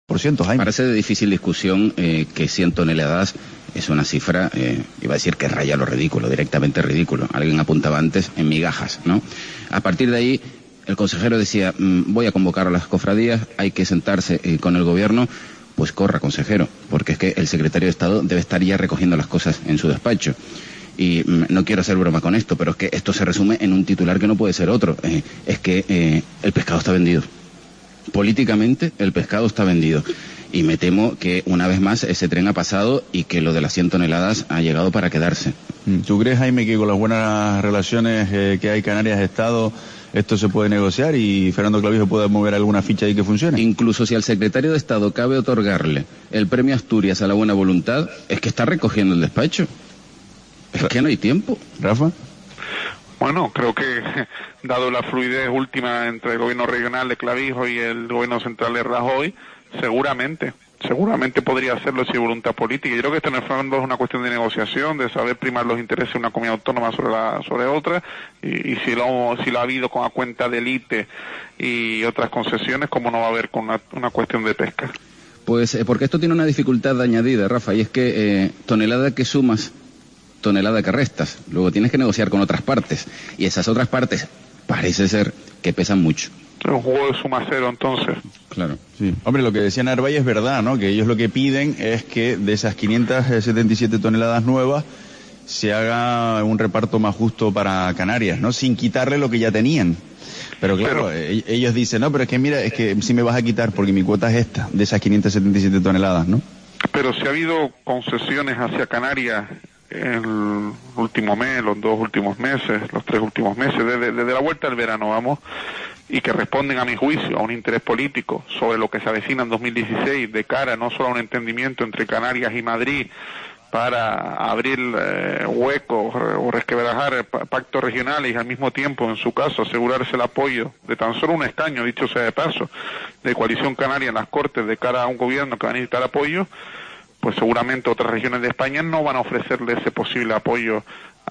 Jaime. Parece de difícil discusión que 100 toneladas es una cifra, iba a decir que raya lo ridículo, directamente ridículo. Alguien apuntaba antes en migajas, ¿no? A partir de ahí, el consejero decía, voy a convocar a las cofradías, hay que sentarse con el gobierno. Pues corra, consejero, porque es que el secretario de Estado debe estar ya recogiendo las cosas en su despacho. Y no quiero hacer broma con esto, pero es que esto se resume en un titular que no puede ser otro. Es que el pescado está vendido. Políticamente, el pescado está vendido. Y me temo que una vez más ese tren ha pasado y que lo de las 100 toneladas ha llegado para quedarse. ¿Tú crees, Jaime, que con las buenas relaciones que hay Canarias-Estado, esto se puede negociar y Fernando Clavijo puede mover alguna ficha ahí que funcione? Incluso si al secretario de Estado cabe otorgarle el premio Asturias a la buena voluntad, es que está recogiendo el despacho. Es que no hay tiempo. ¿Rafa? Bueno, creo que dado la fluidez última entre el gobierno regional de Clavijo y el gobierno central de Rajoy, seguramente podría hacerlo si hay voluntad política. Yo creo que esto en el fondo es una cuestión de negociación, de saber primar los intereses de una comunidad autónoma sobre otra, y si lo ha habido con la cuenta de élite y otras concesiones, ¿cómo no va a haber con una cuestión de pesca? Pues porque esto tiene una dificultad añadida, Rafa, y es que tonelada que sumas, tonelada que restas. Luego tienes que negociar con otras partes, y esas otras partes parece ser que pesan mucho. Es un juego de suma cero, entonces. Claro. Sí. Hombre, lo que decía Narváez es verdad, ¿no? Que ellos lo que piden es que de esas 577 toneladas nuevas se haga un reparto más justo para Canarias, ¿no? Sin quitarle lo que ya tenían. Pero claro, ellos dicen, no, pero es que mira, es que si me vas a quitar porque mi cuota es esta, de esas 577 toneladas, ¿no? Pero si ha habido concesiones hacia Canarias el último mes, los 2 últimos meses, los 3 últimos meses, desde la vuelta del verano, vamos, y que responden a mi juicio a un interés político sobre lo que se avecina en 2016 de cara no solo a un entendimiento entre Canarias y Madrid para abrir huecos o resquebrajar pactos regionales y al mismo tiempo, en su caso, asegurarse el apoyo de tan solo un escaño, dicho sea de paso, de Coalición Canaria en las Cortes de cara a un gobierno que va a necesitar apoyo, pues seguramente otras regiones de España no van a ofrecerle ese posible apoyo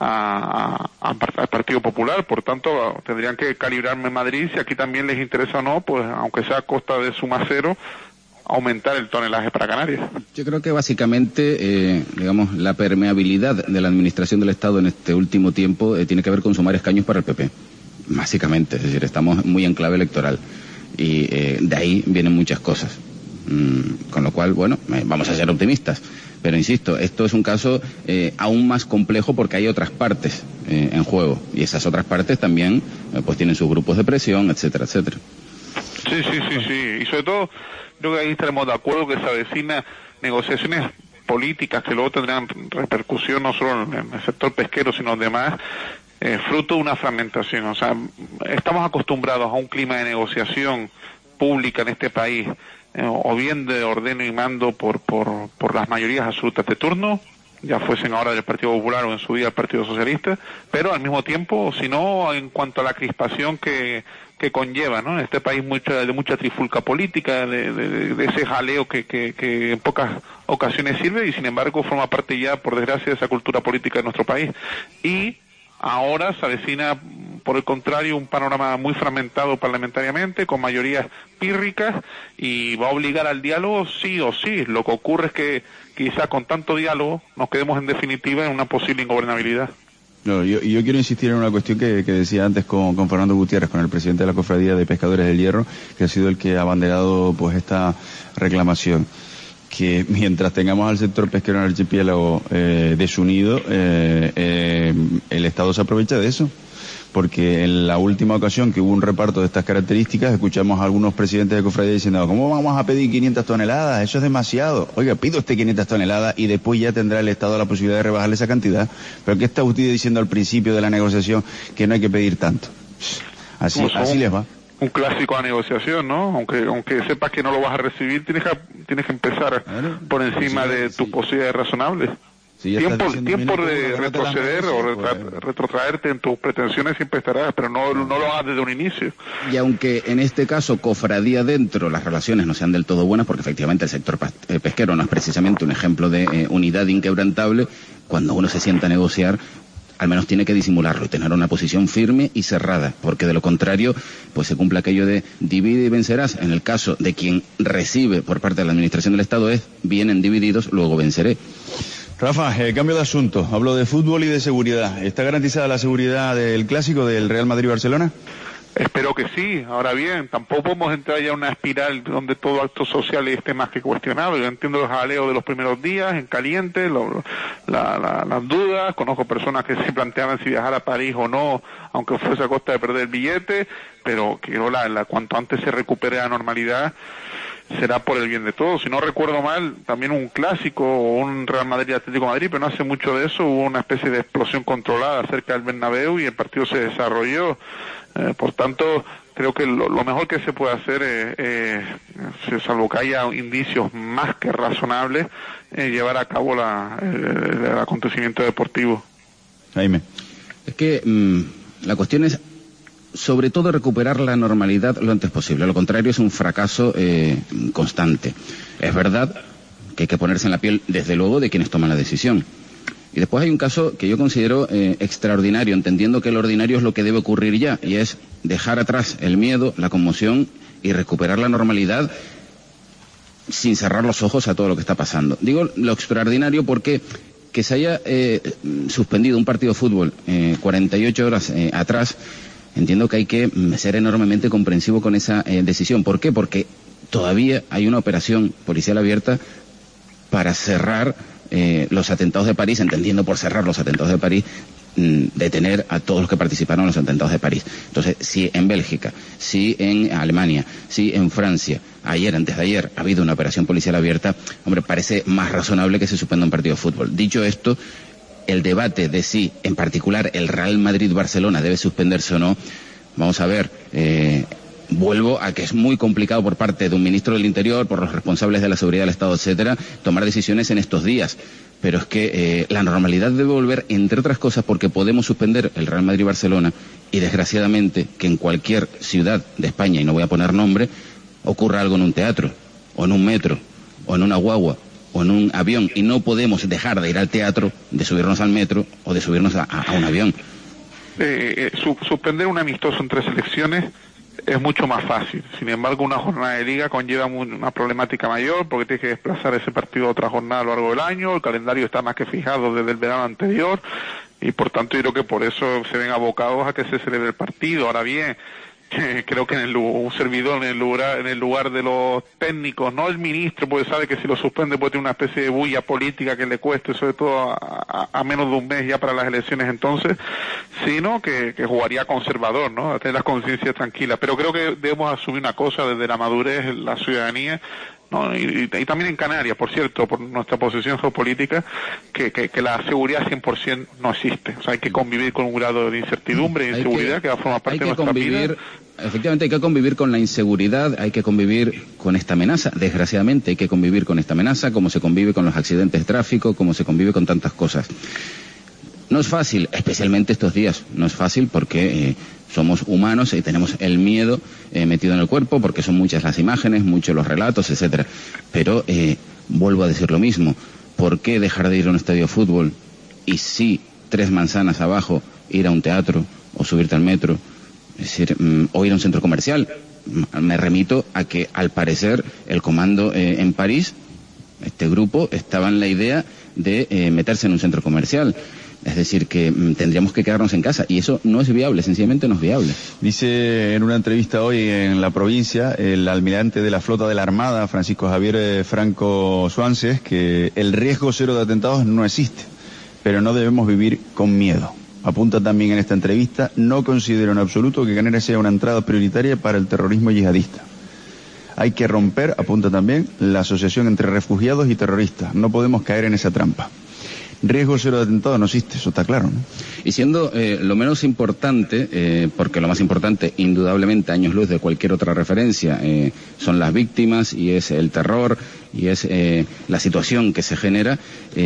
al Partido Popular. Por tanto, tendrían que calibrarme en Madrid si aquí también les interesa o no, pues aunque sea a costa de suma cero, aumentar el tonelaje para Canarias. Yo creo que básicamente, digamos, la permeabilidad de la administración del Estado en este último tiempo tiene que ver con sumar escaños para el PP. Básicamente, es decir, estamos muy en clave electoral y de ahí vienen muchas cosas. Con lo cual, bueno, vamos a ser optimistas. Pero insisto, esto es un caso aún más complejo porque hay otras partes en juego. Y esas otras partes también pues tienen sus grupos de presión, etcétera, etcétera. Sí. Y sobre todo, creo que ahí estaremos de acuerdo que se avecina negociaciones políticas que luego tendrán repercusión no solo en el sector pesquero, sino en los demás, fruto de una fragmentación. O sea, estamos acostumbrados a un clima de negociación pública en este país, o bien de ordeno y mando por las mayorías absolutas de turno, ya fuesen ahora del Partido Popular o en su día del Partido Socialista, pero al mismo tiempo, si no, en cuanto a la crispación que conlleva, ¿no? En este país de mucha trifulca política, de ese jaleo que en pocas ocasiones sirve y sin embargo forma parte ya, por desgracia, de esa cultura política de nuestro país. Y ahora se avecina, por el contrario, un panorama muy fragmentado parlamentariamente, con mayorías pírricas, y va a obligar al diálogo sí o sí. Lo que ocurre es que quizá con tanto diálogo nos quedemos en definitiva en una posible ingobernabilidad. No, yo quiero insistir en una cuestión que decía antes con Fernando Gutiérrez, con el presidente de la Cofradía de Pescadores del Hierro, que ha sido el que ha abanderado pues esta reclamación. Que mientras tengamos al sector pesquero en el archipiélago desunido, el Estado se aprovecha de eso. Porque en la última ocasión que hubo un reparto de estas características, escuchamos a algunos presidentes de cofradía diciendo, ¿cómo vamos a pedir 500 toneladas? Eso es demasiado. Oiga, pido usted 500 toneladas y después ya tendrá el Estado la posibilidad de rebajarle esa cantidad. ¿Pero qué está usted diciendo al principio de la negociación? Que no hay que pedir tanto. Así les va. Un clásico a negociación, ¿no? Aunque sepas que no lo vas a recibir, tienes que empezar por encima de tus posibilidades razonables. Si tiempo de retroceder o retrotraerte en tus pretensiones siempre estarás, pero no lo hagas desde un inicio. Y aunque en este caso cofradía dentro las relaciones no sean del todo buenas, porque efectivamente el sector pesquero no es precisamente un ejemplo de unidad inquebrantable, cuando uno se sienta a negociar al menos tiene que disimularlo y tener una posición firme y cerrada, porque de lo contrario, pues se cumple aquello de divide y vencerás. En el caso de quien recibe por parte de la Administración del Estado es vienen divididos, luego venceré. Rafa, cambio de asunto. Hablo de fútbol y de seguridad. ¿Está garantizada la seguridad del clásico del Real Madrid-Barcelona? Espero que sí. Ahora bien, tampoco podemos entrar ya en una espiral donde todo acto social esté más que cuestionado. Yo entiendo los jaleos de los primeros días, en caliente, las dudas. Conozco personas que se planteaban si viajar a París o no, aunque fuese a costa de perder el billete, pero que cuanto antes se recupere la normalidad, será por el bien de todos. Si no recuerdo mal, también un clásico o un Real Madrid-Atlético de Madrid, pero no hace mucho de eso, hubo una especie de explosión controlada cerca del Bernabéu y el partido se desarrolló. Por tanto, creo que lo mejor que se puede hacer, salvo que haya indicios más que razonables, llevar a cabo el acontecimiento deportivo. Jaime. Es que la cuestión es, sobre todo, recuperar la normalidad lo antes posible. Lo contrario es un fracaso constante. Es verdad que hay que ponerse en la piel, desde luego, de quienes toman la decisión. Y después hay un caso que yo considero extraordinario, entendiendo que lo ordinario es lo que debe ocurrir ya, y es dejar atrás el miedo, la conmoción y recuperar la normalidad sin cerrar los ojos a todo lo que está pasando. Digo lo extraordinario porque que se haya suspendido un partido de fútbol 48 horas atrás, entiendo que hay que ser enormemente comprensivo con esa decisión. ¿Por qué? Porque todavía hay una operación policial abierta para cerrar los atentados de París, entendiendo por cerrar los atentados de París, detener a todos los que participaron en los atentados de París. Entonces, si en Bélgica, si en Alemania, si en Francia, antes de ayer, ha habido una operación policial abierta, hombre, parece más razonable que se suspenda un partido de fútbol. Dicho esto, el debate de si, en particular, el Real Madrid-Barcelona debe suspenderse o no, vamos a ver, vuelvo a que es muy complicado por parte de un ministro del Interior, por los responsables de la seguridad del Estado, etcétera, tomar decisiones en estos días. Pero es que la normalidad debe volver, entre otras cosas, porque podemos suspender el Real Madrid-Barcelona y, desgraciadamente, que en cualquier ciudad de España, y no voy a poner nombre, ocurra algo en un teatro, o en un metro, o en una guagua, o en un avión, y no podemos dejar de ir al teatro, de subirnos al metro, o de subirnos a un avión. Suspender un amistoso entre selecciones es mucho más fácil. Sin embargo, una jornada de liga conlleva una problemática mayor porque tienes que desplazar ese partido a otra jornada a lo largo del año, el calendario está más que fijado desde el verano anterior y por tanto yo creo que por eso se ven abocados a que se celebre el partido. Ahora bien, creo que un servidor en el lugar de los técnicos, no el ministro, porque sabe que si lo suspende puede tener una especie de bulla política que le cueste, sobre todo a menos de un mes ya para las elecciones entonces, sino que jugaría conservador, ¿no? A tener las conciencias tranquilas. Pero creo que debemos asumir una cosa desde la madurez, la ciudadanía, ¿no? Y también en Canarias, por cierto, por nuestra posición geopolítica, que la seguridad 100% no existe. O sea, hay que convivir con un grado de incertidumbre y inseguridad que va a formar parte de nuestra vida. Efectivamente, hay que convivir con la inseguridad, hay que convivir con esta amenaza. Desgraciadamente, hay que convivir con esta amenaza, como se convive con los accidentes de tráfico, como se convive con tantas cosas. No es fácil, especialmente estos días. No es fácil porque somos humanos y tenemos el miedo metido en el cuerpo, porque son muchas las imágenes, muchos los relatos, etcétera. Pero vuelvo a decir lo mismo. ¿Por qué dejar de ir a un estadio de fútbol y sí, 3 manzanas abajo, ir a un teatro o subirte al metro? Es decir, o ir a un centro comercial. Me remito a que, al parecer, el comando en París, este grupo, estaba en la idea de meterse en un centro comercial. Es decir, que tendríamos que quedarnos en casa, y eso no es viable, sencillamente no es viable. Dice en una entrevista hoy en La Provincia el almirante de la flota de la Armada, Francisco Javier Franco Suances, que el riesgo cero de atentados no existe, pero no debemos vivir con miedo. Apunta también en esta entrevista: no considero en absoluto que Canarias sea una entrada prioritaria para el terrorismo yihadista. Hay que romper, apunta también, la asociación entre refugiados y terroristas. No podemos caer en esa trampa. Riesgo cero de atentado no existe, eso está claro, ¿no? Y siendo lo menos importante, porque lo más importante, indudablemente, años luz de cualquier otra referencia, son las víctimas y es el terror y es la situación que se genera,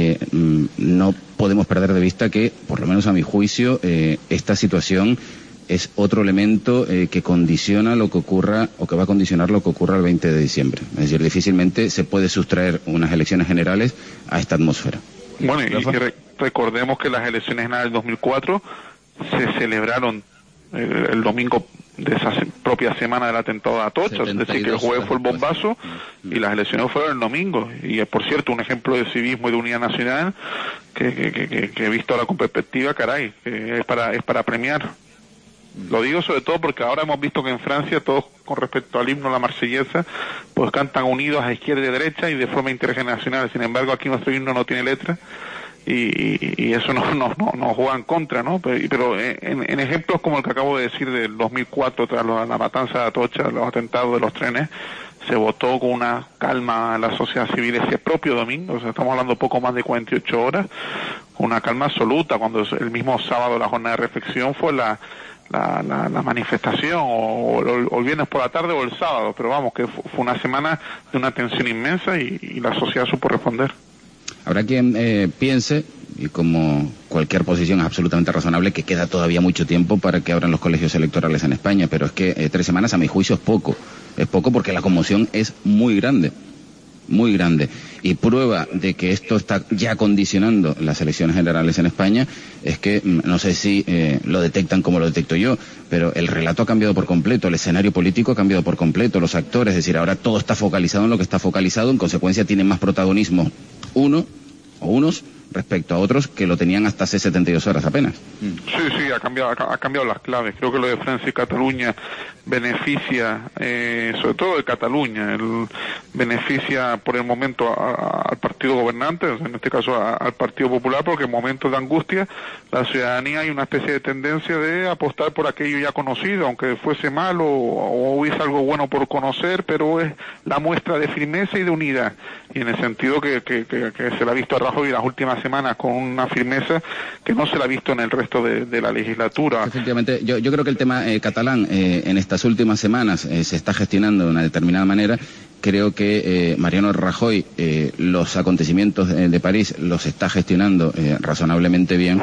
no podemos perder de vista que, por lo menos a mi juicio, esta situación es otro elemento que condiciona lo que ocurra, o que va a condicionar lo que ocurra el 20 de diciembre. Es decir, difícilmente se puede sustraer unas elecciones generales a esta atmósfera. Bueno, y recordemos que las elecciones del 2004 se celebraron el domingo de esa propia semana del atentado de Atocha, es decir, que el jueves fue el bombazo y las elecciones fueron el domingo. Y por cierto, un ejemplo de civismo y de unidad nacional que he visto ahora con perspectiva, caray, es para premiar. Lo digo sobre todo porque ahora hemos visto que en Francia todos, con respecto al himno, la marsellesa, pues cantan unidos a izquierda y derecha y de forma intergeneracional. Sin embargo, aquí nuestro himno no tiene letra y eso nos juega en contra, ¿no? Pero en ejemplos como el que acabo de decir del 2004, tras la matanza de Atocha, los atentados de los trenes, se votó con una calma a la sociedad civil ese propio domingo, o sea, estamos hablando poco más de 48 horas, una calma absoluta, cuando el mismo sábado la jornada de reflexión fue la manifestación, o el viernes por la tarde o el sábado, pero vamos, que fue una semana de una tensión inmensa y la sociedad supo responder. Habrá quien piense, y como cualquier posición es absolutamente razonable, que queda todavía mucho tiempo para que abran los colegios electorales en España, pero es que 3 semanas a mi juicio es poco porque la conmoción es muy grande, y prueba de que esto está ya condicionando las elecciones generales en España es que, no sé si lo detectan como lo detecto yo, pero el relato ha cambiado por completo, el escenario político ha cambiado por completo, los actores, es decir, ahora todo está focalizado en lo que está focalizado, en consecuencia tienen más protagonismo unos respecto a otros que lo tenían hasta hace 72 horas apenas. Sí, ha cambiado las claves. Creo que lo de Francia y Cataluña beneficia, sobre todo de Cataluña, beneficia por el momento al partido gobernante, en este caso al Partido Popular, porque en momentos de angustia la ciudadanía hay una especie de tendencia de apostar por aquello ya conocido, aunque fuese malo o hubiese algo bueno por conocer, pero es la muestra de firmeza y de unidad. Y en el sentido que se le ha visto a Rajoy las últimas semanas con una firmeza que no se la ha visto en el resto de la legislatura. Efectivamente, yo creo que el tema catalán en estas últimas semanas se está gestionando de una determinada manera. Creo que Mariano Rajoy los acontecimientos de París los está gestionando razonablemente bien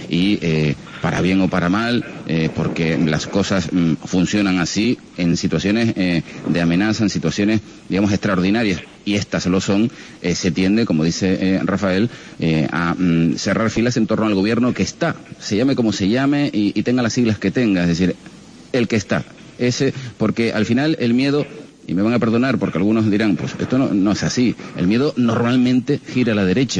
y para bien o para mal, porque las cosas funcionan así en situaciones de amenaza, en situaciones, digamos, extraordinarias, y estas lo son, se tiende, como dice Rafael, a cerrar filas en torno al gobierno que está, se llame como se llame y tenga las siglas que tenga, es decir, el que está, ese, porque al final el miedo, y me van a perdonar porque algunos dirán, pues esto no es así, el miedo normalmente gira a la derecha.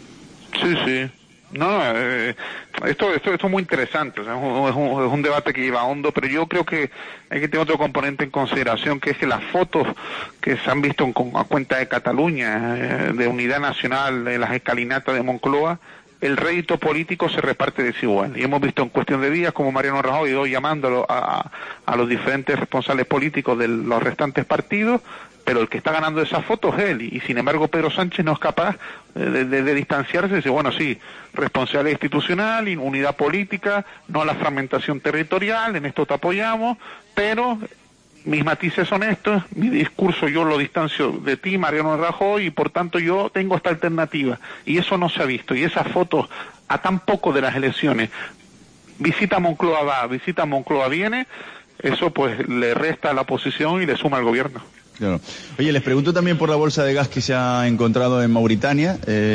Sí. No, esto es muy interesante, o sea, es un debate que lleva hondo, pero yo creo que hay que tener otro componente en consideración, que es que las fotos que se han visto a cuenta de Cataluña, de unidad nacional, de las escalinatas de Moncloa, el rédito político se reparte desigual. Y hemos visto en cuestión de días como Mariano Rajoy ha ido llamando a los diferentes responsables políticos de los restantes partidos, pero el que está ganando esas fotos es él, y sin embargo Pedro Sánchez no es capaz de distanciarse y decir, bueno, sí, responsabilidad institucional, unidad política, no a la fragmentación territorial, en esto te apoyamos, pero mis matices son estos, mi discurso yo lo distancio de ti, Mariano Rajoy, y por tanto yo tengo esta alternativa, y eso no se ha visto, y esas fotos a tan poco de las elecciones, visita Moncloa va, visita Moncloa viene, eso pues le resta a la oposición y le suma al gobierno. Claro. Oye, les pregunto también por la bolsa de gas que se ha encontrado en Mauritania.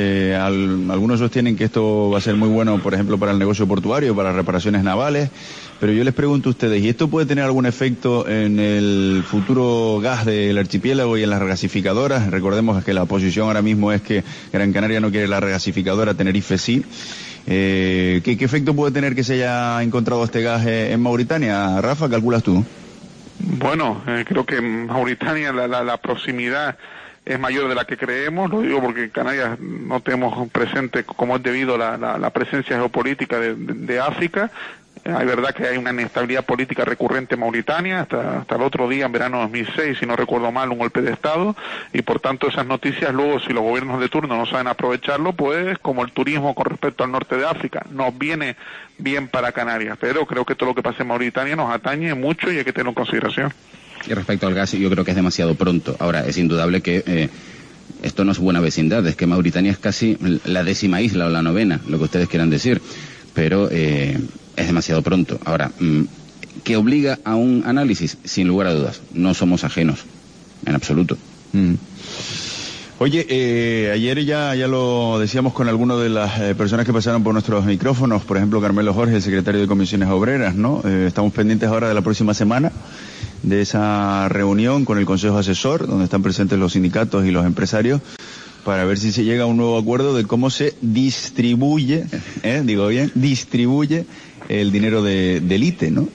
Algunos sostienen que esto va a ser muy bueno, por ejemplo, para el negocio portuario, para reparaciones navales. Pero yo les pregunto a ustedes, ¿y esto puede tener algún efecto en el futuro gas del archipiélago y en las regasificadoras? Recordemos que la posición ahora mismo es que Gran Canaria no quiere la regasificadora, Tenerife sí. ¿Qué efecto puede tener que se haya encontrado este gas en Mauritania? Rafa, ¿calculas tú? Bueno, creo que en Mauritania la proximidad es mayor de la que creemos, lo digo porque en Canarias no tenemos presente como es debido la presencia geopolítica de África. Hay verdad que hay una inestabilidad política recurrente en Mauritania, hasta el otro día, en verano de 2006, si no recuerdo mal, un golpe de Estado, y por tanto esas noticias luego, si los gobiernos de turno no saben aprovecharlo, pues como el turismo con respecto al norte de África, nos viene bien para Canarias, pero creo que todo lo que pasa en Mauritania nos atañe mucho y hay que tenerlo en consideración. Y respecto al gas, yo creo que es demasiado pronto. Ahora, es indudable que esto no es buena vecindad, es que Mauritania es casi la 10ª isla o la 9ª, lo que ustedes quieran decir, pero es demasiado pronto. Ahora, ¿que obliga a un análisis? Sin lugar a dudas, no somos ajenos, en absoluto. Oye, ayer ya lo decíamos con algunas de las personas que pasaron por nuestros micrófonos, por ejemplo Carmelo Jorge, el secretario de Comisiones Obreras, ¿no? Estamos pendientes ahora de la próxima semana, de esa reunión con el Consejo Asesor, donde están presentes los sindicatos y los empresarios, para ver si se llega a un nuevo acuerdo de cómo se distribuye, distribuye el dinero del ITE, ¿no?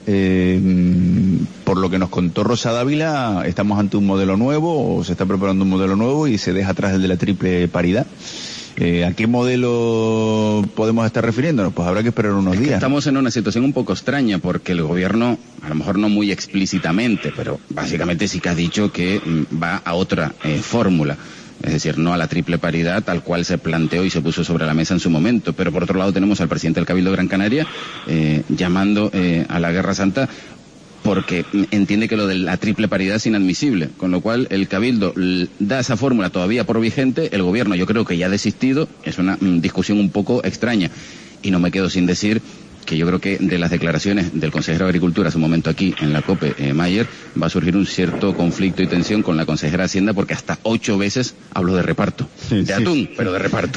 Por lo que nos contó Rosa Dávila, estamos ante un modelo nuevo, o se está preparando un modelo nuevo y se deja atrás el de la triple paridad. ¿A qué modelo podemos estar refiriéndonos? Pues habrá que esperar unos días. Estamos en una situación un poco extraña porque el gobierno, a lo mejor no muy explícitamente, pero básicamente sí que ha dicho que va a otra fórmula. Es decir, no a la triple paridad tal cual se planteó y se puso sobre la mesa en su momento. Pero por otro lado tenemos al presidente del Cabildo de Gran Canaria llamando a la Guerra Santa porque entiende que lo de la triple paridad es inadmisible. Con lo cual el Cabildo da esa fórmula todavía por vigente, el gobierno yo creo que ya ha desistido. Es una discusión un poco extraña. Y no me quedo sin decir que yo creo que de las declaraciones del consejero de Agricultura hace un momento aquí en la COPE, Mayer, va a surgir un cierto conflicto y tensión con la consejera de Hacienda porque hasta 8 veces habló de reparto. De atún, pero de reparto.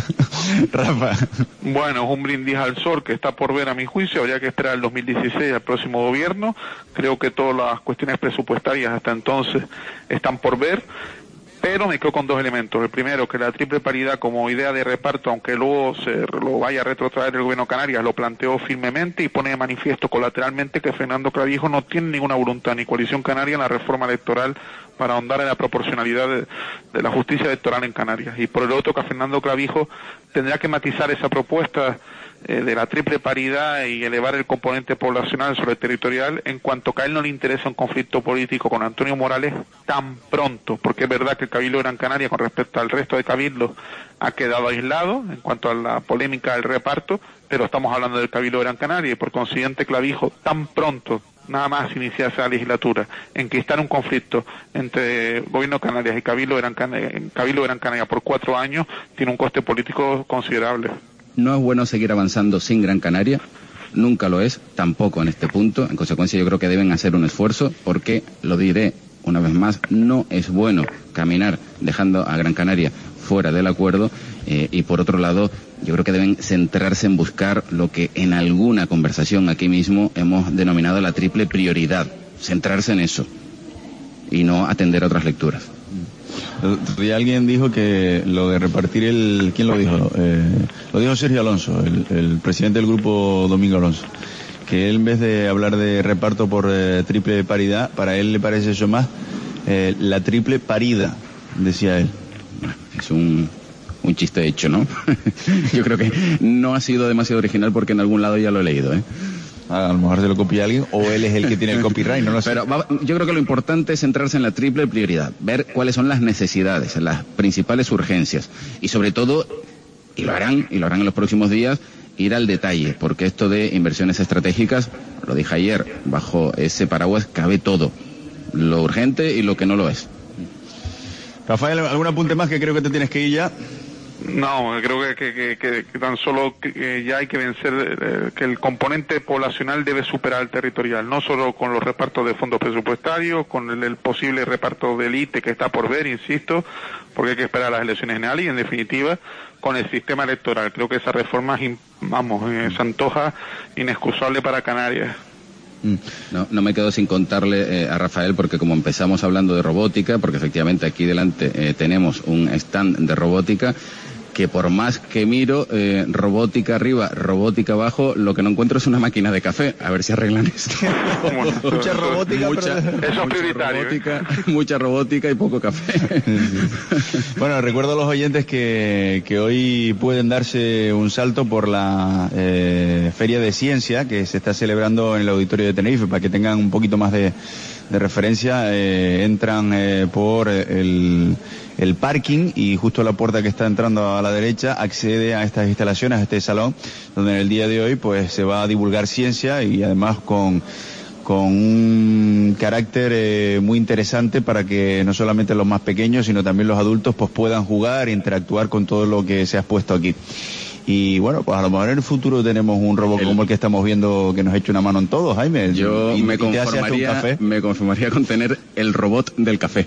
Rafa. Bueno, es un brindis al sol que está por ver a mi juicio. Habría que esperar el 2016 al próximo gobierno. Creo que todas las cuestiones presupuestarias hasta entonces están por ver. Pero me quedo con dos elementos. El primero, que la triple paridad como idea de reparto, aunque luego se lo vaya a retrotraer el gobierno de Canarias, lo planteó firmemente y pone de manifiesto colateralmente que Fernando Clavijo no tiene ninguna voluntad ni Coalición Canaria en la reforma electoral para ahondar en la proporcionalidad de la justicia electoral en Canarias. Y por el otro, que Fernando Clavijo tendrá que matizar esa propuesta de la triple paridad y elevar el componente poblacional sobre el territorial en cuanto que a él no le interesa un conflicto político con Antonio Morales tan pronto, porque es verdad que el Cabildo de Gran Canaria con respecto al resto de cabildos ha quedado aislado en cuanto a la polémica del reparto, pero estamos hablando del Cabildo de Gran Canaria y por consiguiente Clavijo tan pronto nada más iniciarse la legislatura, enquistar un conflicto entre Gobierno de Canarias y Cabildo de Gran Canaria por 4 años tiene un coste político considerable. No es bueno seguir avanzando sin Gran Canaria, nunca lo es, tampoco en este punto. En consecuencia yo creo que deben hacer un esfuerzo porque, lo diré una vez más, no es bueno caminar dejando a Gran Canaria fuera del acuerdo y por otro lado yo creo que deben centrarse en buscar lo que en alguna conversación aquí mismo hemos denominado la triple prioridad, centrarse en eso y no atender a otras lecturas. Y alguien dijo que lo de repartir ¿quién lo dijo? Lo dijo Sergio Alonso, el presidente del grupo Domingo Alonso, que él en vez de hablar de reparto por triple paridad, para él le parece eso más la triple parida, decía él. Es un chiste hecho, ¿no? Yo creo que no ha sido demasiado original porque en algún lado ya lo he leído, ¿eh? A lo mejor se lo copia alguien o él es el que tiene el copyright, no lo sé. Pero yo creo que lo importante es centrarse en la triple prioridad, ver cuáles son las necesidades, las principales urgencias y sobre todo, y lo harán en los próximos días, ir al detalle, porque esto de inversiones estratégicas, lo dije ayer, bajo ese paraguas cabe todo, lo urgente y lo que no lo es. Rafael, ¿algún apunte más que creo que te tienes que ir ya? No, creo que tan solo ya hay que vencer que el componente poblacional debe superar el territorial, no solo con los repartos de fondos presupuestarios, con el posible reparto del ITE que está por ver, insisto, porque hay que esperar las elecciones generales y en definitiva con el sistema electoral. Creo que esa reforma, se antoja inexcusable para Canarias. No me quedo sin contarle a Rafael porque como empezamos hablando de robótica, porque efectivamente aquí delante tenemos un stand de robótica que por más que miro, robótica arriba, robótica abajo, lo que no encuentro es una máquina de café. A ver si arreglan esto. Mucha robótica, mucha robótica y poco café. Bueno, recuerdo a los oyentes que hoy pueden darse un salto por la Feria de Ciencia que se está celebrando en el Auditorio de Tenerife, para que tengan un poquito más de referencia. Entran por el parking y justo la puerta que está entrando a la derecha accede a estas instalaciones, a este salón, donde en el día de hoy pues se va a divulgar ciencia y además con un carácter muy interesante para que no solamente los más pequeños sino también los adultos pues puedan jugar e interactuar con todo lo que se ha expuesto aquí. Y bueno, pues a lo mejor en el futuro tenemos un robot como el que estamos viendo que nos echa una mano en todo, Jaime. Yo me conformaría con tener el robot del café.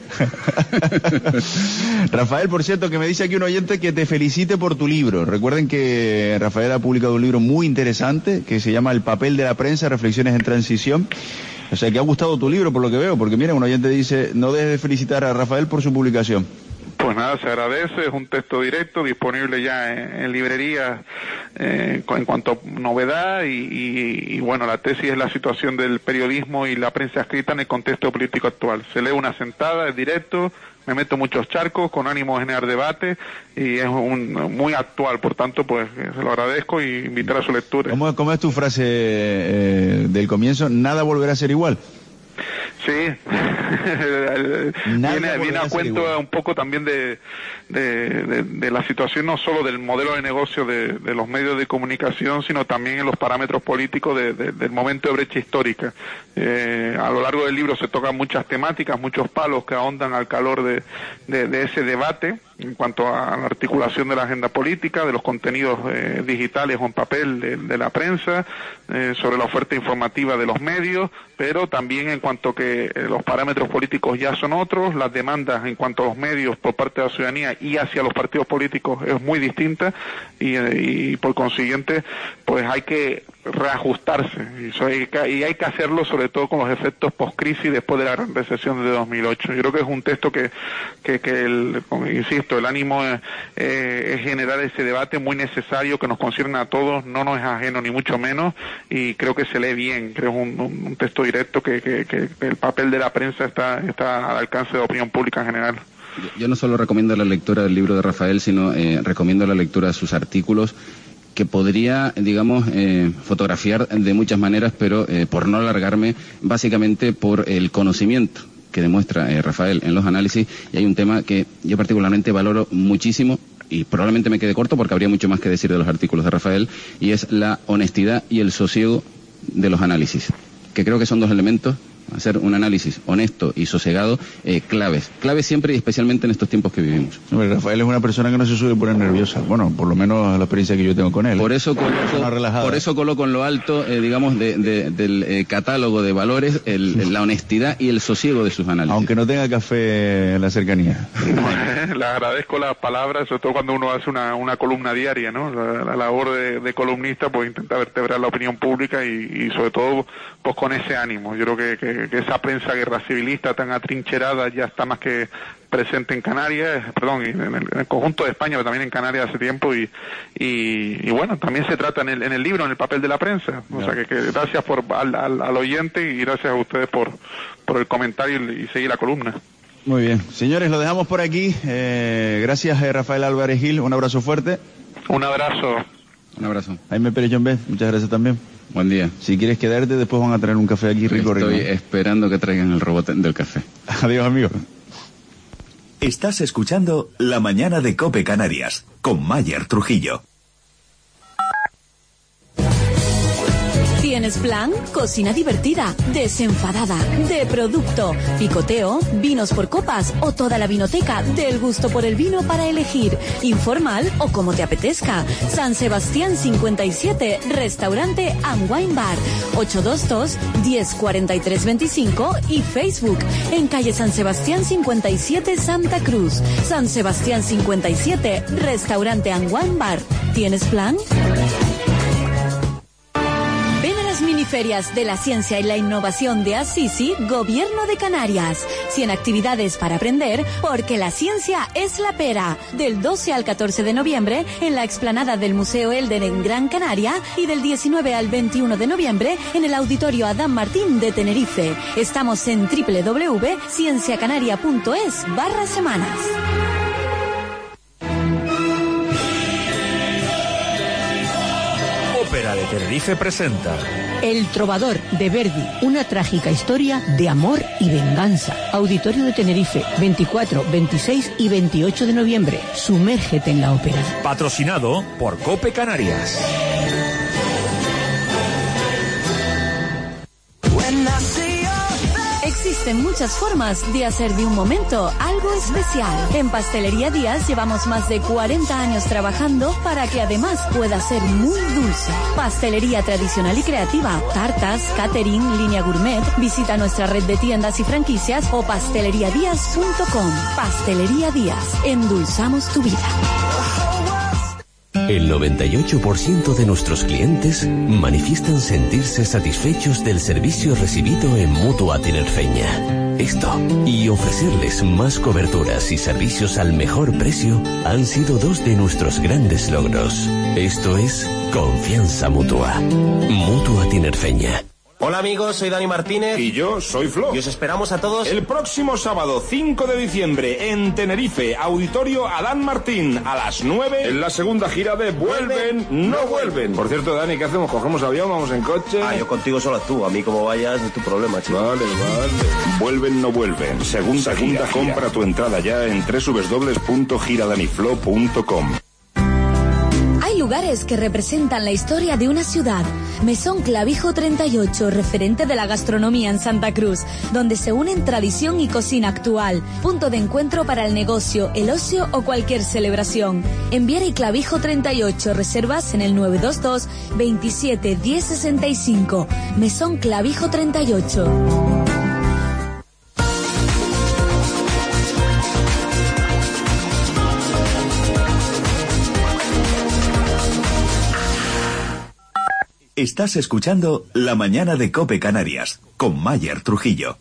Rafael, por cierto, que me dice aquí un oyente que te felicite por tu libro. Recuerden que Rafael ha publicado un libro muy interesante que se llama El papel de la prensa, reflexiones en transición. O sea, que ha gustado tu libro por lo que veo, porque mira, un oyente dice, no dejes de felicitar a Rafael por su publicación. Pues nada, se agradece, es un texto directo, disponible ya en librerías en cuanto a novedad y bueno, la tesis es la situación del periodismo y la prensa escrita en el contexto político actual. Se lee una sentada, es directo, me meto muchos charcos con ánimo de generar debate y es muy actual, por tanto, pues se lo agradezco y invitar a su lectura. ¿Cómo es tu frase del comienzo? ¿Nada volverá a ser igual? Sí, viene a cuento un poco también de la situación no solo del modelo de negocio de los medios de comunicación, sino también en los parámetros políticos del momento de brecha histórica. A lo largo del libro se tocan muchas temáticas, muchos palos que ahondan al calor de ese debate en cuanto a la articulación de la agenda política, de los contenidos digitales o en papel de la prensa, sobre la oferta informativa de los medios, pero también en cuanto que los parámetros políticos ya son otros, las demandas en cuanto a los medios por parte de la ciudadanía y hacia los partidos políticos es muy distinta y por consiguiente pues hay que reajustarse y hay que hacerlo sobre todo con los efectos post-crisis después de la gran recesión de 2008. Yo creo que es un texto que insisto, el ánimo es generar ese debate muy necesario que nos concierne a todos, no nos es ajeno ni mucho menos y creo que se lee bien, creo que es un texto directo que el papel de la prensa está al alcance de la opinión pública en general. Yo no solo recomiendo la lectura del libro de Rafael, sino recomiendo la lectura de sus artículos, que podría, digamos, fotografiar de muchas maneras, pero por no alargarme, básicamente por el conocimiento que demuestra Rafael en los análisis, y hay un tema que yo particularmente valoro muchísimo, y probablemente me quede corto porque habría mucho más que decir de los artículos de Rafael, y es la honestidad y el sosiego de los análisis, que creo que son dos elementos, hacer un análisis honesto y sosegado, claves siempre y especialmente en estos tiempos que vivimos. Hombre, Rafael es una persona que no se suele poner nerviosa, bueno, por lo menos la experiencia que yo tengo con él. Por eso coloco en lo alto, digamos, del catálogo de valores la honestidad y el sosiego de sus análisis. Aunque no tenga café en la cercanía. Le agradezco las palabras, sobre todo cuando uno hace una columna diaria, ¿no? La labor de columnista, pues intenta vertebrar la opinión pública y sobre todo, pues con ese ánimo. Yo creo que esa prensa guerra civilista tan atrincherada ya está más que presente en Canarias, en el conjunto de España, pero también en Canarias hace tiempo y bueno, también se trata en el libro, en el papel de la prensa. O sea que gracias al oyente y gracias a ustedes por el comentario y seguir la columna. Muy bien. Señores, lo dejamos por aquí. Gracias, Rafael Álvarez Gil. Un abrazo fuerte. Un abrazo. Un abrazo. Jaime Pérez John B. Muchas gracias también. Buen día. Si quieres quedarte, después van a traer un café aquí rico. Estoy esperando que traigan el robot del café. Adiós, amigo. Estás escuchando La Mañana de COPE Canarias, con Mayer Trujillo. ¿Tienes plan? Cocina divertida, desenfadada, de producto, picoteo, vinos por copas o toda la vinoteca del gusto por el vino para elegir, informal o como te apetezca. San Sebastián 57, restaurante and wine bar, 822-104325 y Facebook en calle San Sebastián 57 Santa Cruz. San Sebastián 57, restaurante and wine bar. ¿Tienes plan? Miniferias de la Ciencia y la Innovación de Assisi, Gobierno de Canarias. 100 actividades para aprender, porque la ciencia es la pera. Del 12 al 14 de noviembre en la explanada del Museo Elder en Gran Canaria y del 19 al 21 de noviembre en el Auditorio Adán Martín de Tenerife. Estamos en www.cienciacanaria.es/semanas. Ópera de Tenerife presenta El Trovador de Verdi, una trágica historia de amor y venganza. Auditorio de Tenerife, 24, 26 y 28 de noviembre. Sumérgete en la ópera. Patrocinado por COPE Canarias. Existe Existen muchas formas de hacer de un momento algo especial. En Pastelería Díaz llevamos más de 40 años trabajando para que además pueda ser muy dulce. Pastelería tradicional y creativa, tartas, catering, línea gourmet. Visita nuestra red de tiendas y franquicias o pasteleriadiaz.com. Pastelería Díaz, endulzamos tu vida. El 98% de nuestros clientes manifiestan sentirse satisfechos del servicio recibido en Mutua Tinerfeña. Esto y ofrecerles más coberturas y servicios al mejor precio han sido dos de nuestros grandes logros. Esto es Confianza Mutua. Mutua Tinerfeña. Hola amigos, soy Dani Martínez. Y yo soy Flo. Y os esperamos a todos el próximo sábado 5 de diciembre en Tenerife, Auditorio Adán Martín, a las 9, en la segunda gira de Vuelven, no vuelven. Por cierto, Dani, ¿qué hacemos? ¿Cogemos avión? ¿Vamos en coche? Yo contigo solo tú. A mí como vayas es tu problema, chico. Vale. Vuelven, no vuelven. Segunda gira. Compra tu entrada ya en www.giradaniflo.com. Hay lugares que representan la historia de una ciudad. Mesón Clavijo 38, referente de la gastronomía en Santa Cruz, donde se unen tradición y cocina actual. Punto de encuentro para el negocio, el ocio o cualquier celebración. En Viera y Clavijo 38, reservas en el 922 27 10 65. Mesón Clavijo 38. Estás escuchando La Mañana de COPE Canarias, con Mayer Trujillo.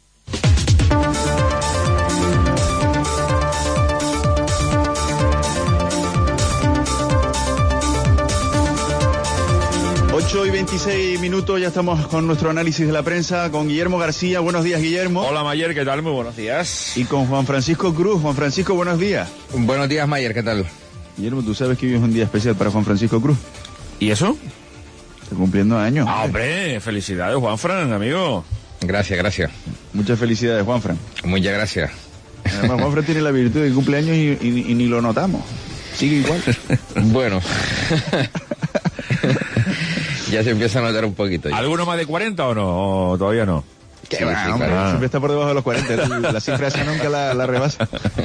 Ocho y 26 minutos, ya estamos con nuestro análisis de la prensa, con Guillermo García. Buenos días, Guillermo. Hola, Mayer, ¿qué tal? Muy buenos días. Y con Juan Francisco Cruz. Juan Francisco, buenos días. Buenos días, Mayer, ¿qué tal? Guillermo, ¿tú sabes que hoy es un día especial para Juan Francisco Cruz? ¿Y eso? Está cumpliendo años. Hombre, felicidades, Juanfran, amigo. Gracias. Muchas felicidades, Juanfran. Muchas gracias. Además, Juanfran tiene la virtud de cumpleaños y ni lo notamos. Sigue igual. Bueno. Ya se empieza a notar un poquito. Ya. ¿Alguno más de 40 o no? ¿O todavía no? Sí, hombre, siempre está por debajo de los 40. La cifra esa nunca la rebasa.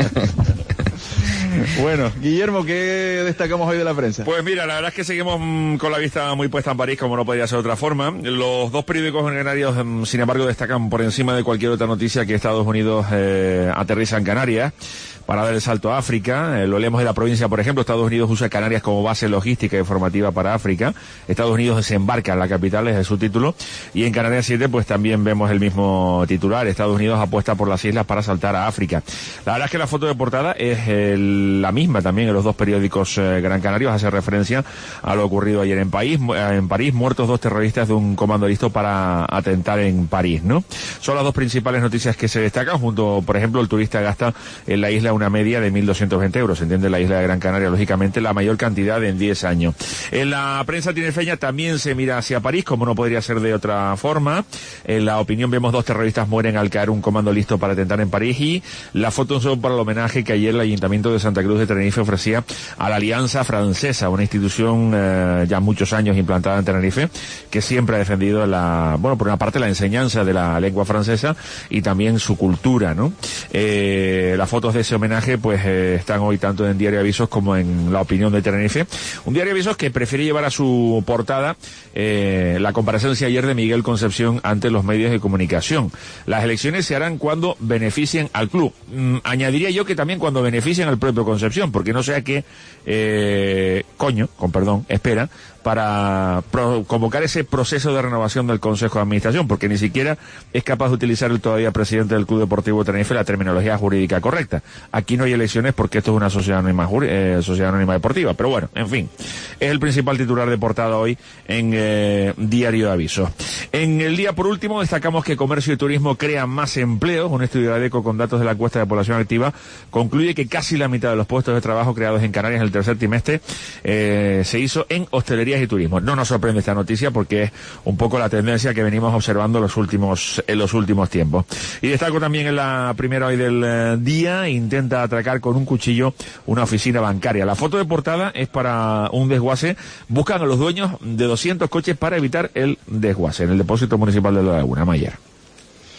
Bueno, Guillermo, ¿qué destacamos hoy de la prensa? Pues mira, la verdad es que seguimos con la vista muy puesta en París, como no podría ser de otra forma. Los dos periódicos en Canarias, sin embargo, destacan por encima de cualquier otra noticia que Estados Unidos aterriza en Canarias para dar el salto a África. Lo leemos de la provincia, por ejemplo. Estados Unidos usa Canarias como base logística y formativa para África. Estados Unidos desembarca en la capital, es el subtítulo. Y en Canarias 7, pues también vemos el mismo titular. Estados Unidos apuesta por las islas para saltar a África. La verdad es que la foto de portada es la misma también en los dos periódicos Gran Canarios. Hace referencia a lo ocurrido ayer en París. Muertos 2 terroristas de un comando listo para atentar en París, ¿no? Son las dos principales noticias que se destacan. Junto, por ejemplo, el turista gasta en la isla una media de 1.220 euros. Se entiende, la isla de Gran Canaria, lógicamente, la mayor cantidad en 10 años. En la prensa tinerfeña también se mira hacia París, como no podría ser de otra forma. En La Opinión vemos 2 terroristas mueren al caer un comando listo para atentar en París, y la foto son para el homenaje que ayer el Ayuntamiento de Santa Cruz de Tenerife ofrecía a la Alianza Francesa, una institución ya muchos años implantada en Tenerife, que siempre ha defendido por una parte la enseñanza de la lengua francesa y también su cultura, ¿no? Las fotos de ese homenaje pues están hoy tanto en Diario Avisos como en La Opinión de Tenerife. Un Diario Avisos que prefiere llevar a su portada la comparecencia ayer de Miguel Concepción ante los medios de comunicación. Las elecciones se harán cuando beneficien al club. Añadiría yo que también cuando beneficien al propio Concepción, porque no sea que espera para convocar ese proceso de renovación del Consejo de Administración, porque ni siquiera es capaz de utilizar el todavía presidente del Club Deportivo Tenerife la terminología jurídica correcta. Aquí no hay elecciones porque esto es una sociedad anónima deportiva, pero bueno, en fin, es el principal titular de portada hoy en Diario de Aviso. En El Día, por último, destacamos que Comercio y Turismo crean más empleos. Un estudio de ADECO con datos de la encuesta de población activa concluye que casi la mitad de los puestos de trabajo creados en Canarias en el tercer trimestre se hizo en hostelería y turismo. No nos sorprende esta noticia porque es un poco la tendencia que venimos observando en los últimos tiempos. Y destaco también en la primera hoy del día, intenta atracar con un cuchillo una oficina bancaria. La foto de portada es para un desguace. Buscan a los dueños de 200 coches para evitar el desguace en el depósito municipal de La Laguna. Mayer.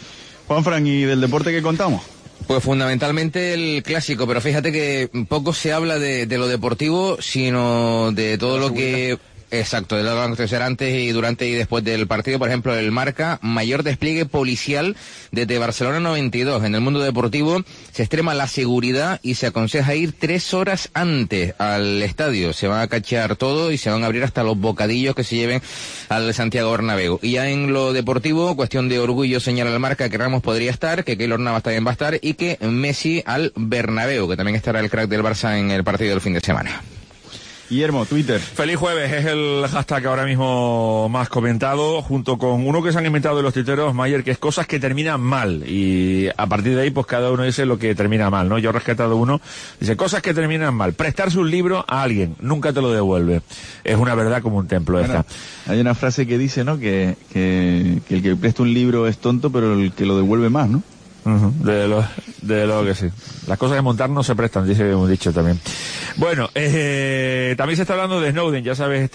Juanfran, ¿y del deporte qué contamos? Pues fundamentalmente el clásico, pero fíjate que poco se habla de lo deportivo, sino de todo lo que... Exacto, de lo que va a acontecer antes y durante y después del partido. Por ejemplo, el Marca, mayor despliegue policial desde Barcelona 92. En el mundo deportivo se extrema la seguridad y se aconseja ir 3 horas antes al estadio. Se van a cachear todo y se van a abrir hasta los bocadillos que se lleven al Santiago Bernabéu. Y ya en lo deportivo, cuestión de orgullo, señala el Marca que Ramos podría estar, que Keylor Navas también va a estar y que Messi al Bernabéu, que también estará el crack del Barça en el partido del fin de semana. Guillermo, Twitter. Feliz jueves es el hashtag ahora mismo más comentado, junto con uno que se han inventado de los tuiteros, Mayer, que es cosas que terminan mal. Y a partir de ahí, pues cada uno dice lo que termina mal, ¿no? Yo he rescatado uno, dice, cosas que terminan mal. Prestarse un libro a alguien, nunca te lo devuelve. Es una verdad como un templo esta. Hay una frase que dice, ¿no? Que el que presta un libro es tonto, pero el que lo devuelve más, ¿no? De lo que sí. Las cosas de montar no se prestan, dice un dicho también. Bueno, también se está hablando de Snowden, ya sabes,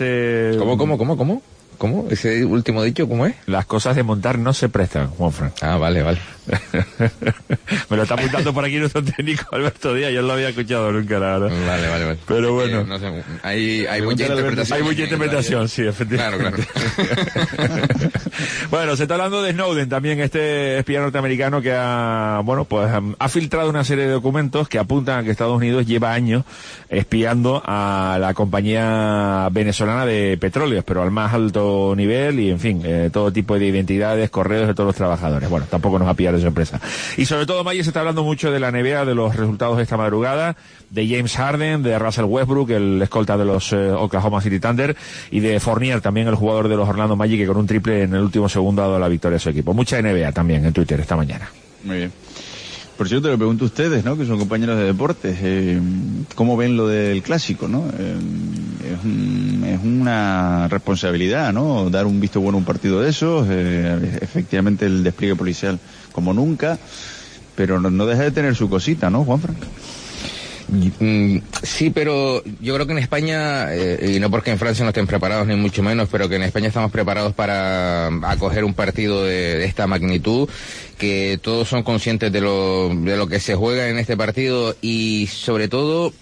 ¿Cómo? ¿Ese último dicho cómo es? Las cosas de montar no se prestan, Juanfran. Ah, vale. Me lo está apuntando por aquí nuestro técnico Alberto Díaz, yo no lo había escuchado nunca, la verdad. Vale. Pero bueno. No sé, hay mucha interpretación. Hay mucha interpretación, sí, efectivamente. Claro. Bueno, se está hablando de Snowden también, este espía norteamericano que ha filtrado una serie de documentos que apuntan a que Estados Unidos lleva años espiando a la compañía venezolana de petróleos, pero al más alto nivel y, en fin, todo tipo de identidades, correos de todos los trabajadores. Bueno, tampoco nos va a pillar de sorpresa. Y sobre todo, Mayer, se está hablando mucho de la NBA, de los resultados de esta madrugada, de James Harden, de Russell Westbrook, el escolta de los Oklahoma City Thunder, y de Fournier, también el jugador de los Orlando Magic, que con un triple en el último segundo ha dado la victoria a su equipo. Mucha NBA también en Twitter esta mañana. Muy bien. Por cierto, le pregunto a ustedes, ¿no? Que son compañeros de deportes, ¿cómo ven lo del clásico, no? Es una responsabilidad, ¿no? Dar un visto bueno a un partido de esos, efectivamente el despliegue policial como nunca, pero no deja de tener su cosita, ¿no, Juanfran? Sí, pero yo creo que en España, y no porque en Francia no estén preparados ni mucho menos, pero que en España estamos preparados para acoger un partido de esta magnitud, que todos son conscientes de lo que se juega en este partido y sobre todo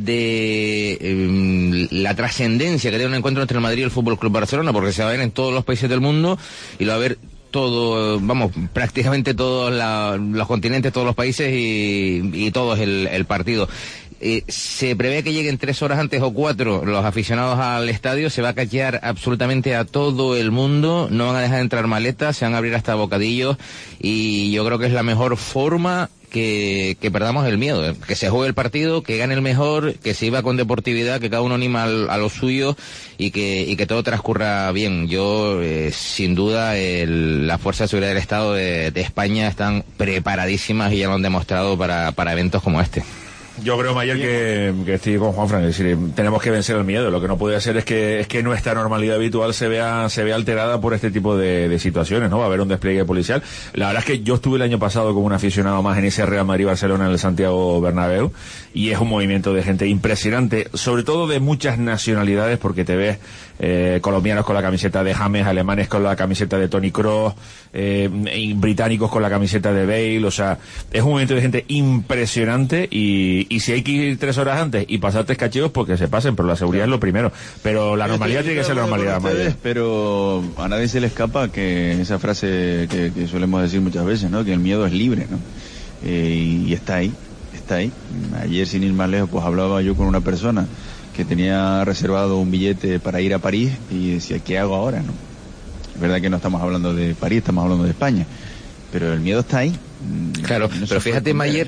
de la trascendencia que tiene un encuentro entre el Madrid y el Fútbol Club Barcelona, porque se va a ver en todos los países del mundo y lo va a ver prácticamente todos los continentes, todos los países y todos el partido. Se prevé que lleguen 3 horas antes o 4 los aficionados al estadio, se va a cachear absolutamente a todo el mundo, no van a dejar de entrar maletas, se van a abrir hasta bocadillos y yo creo que es la mejor forma que perdamos el miedo, que se juegue el partido, que gane el mejor, que se iba con deportividad, que cada uno anima a lo suyo y que todo transcurra bien. Yo, sin duda, las fuerzas de seguridad del Estado de España están preparadísimas y ya lo han demostrado para eventos como este. Yo creo, Mayer, que estoy con Juanfran, es decir, tenemos que vencer el miedo. Lo que no puede ser es que nuestra normalidad habitual se vea alterada por este tipo de situaciones, ¿no? Va a haber un despliegue policial. La verdad es que yo estuve el año pasado como un aficionado más en ese Real Madrid-Barcelona en el Santiago Bernabéu y es un movimiento de gente impresionante, sobre todo de muchas nacionalidades, porque te ves colombianos con la camiseta de James, alemanes con la camiseta de Toni Kroos, británicos con la camiseta de Bale, o sea, es un movimiento de gente impresionante y si hay que ir 3 horas antes y pasar 3 cacheos, pues que se pasen, pero la seguridad es lo primero. Pero la normalidad tiene que ser la normalidad, Mayer. Pero a nadie se le escapa que esa frase que solemos decir muchas veces, ¿no? Que el miedo es libre, ¿no? Y está ahí. Ayer, sin ir más lejos, pues hablaba yo con una persona que tenía reservado un billete para ir a París y decía, ¿qué hago ahora, no? Es verdad que no estamos hablando de París, estamos hablando de España, pero el miedo está ahí. Claro, pero fíjate, Mayer,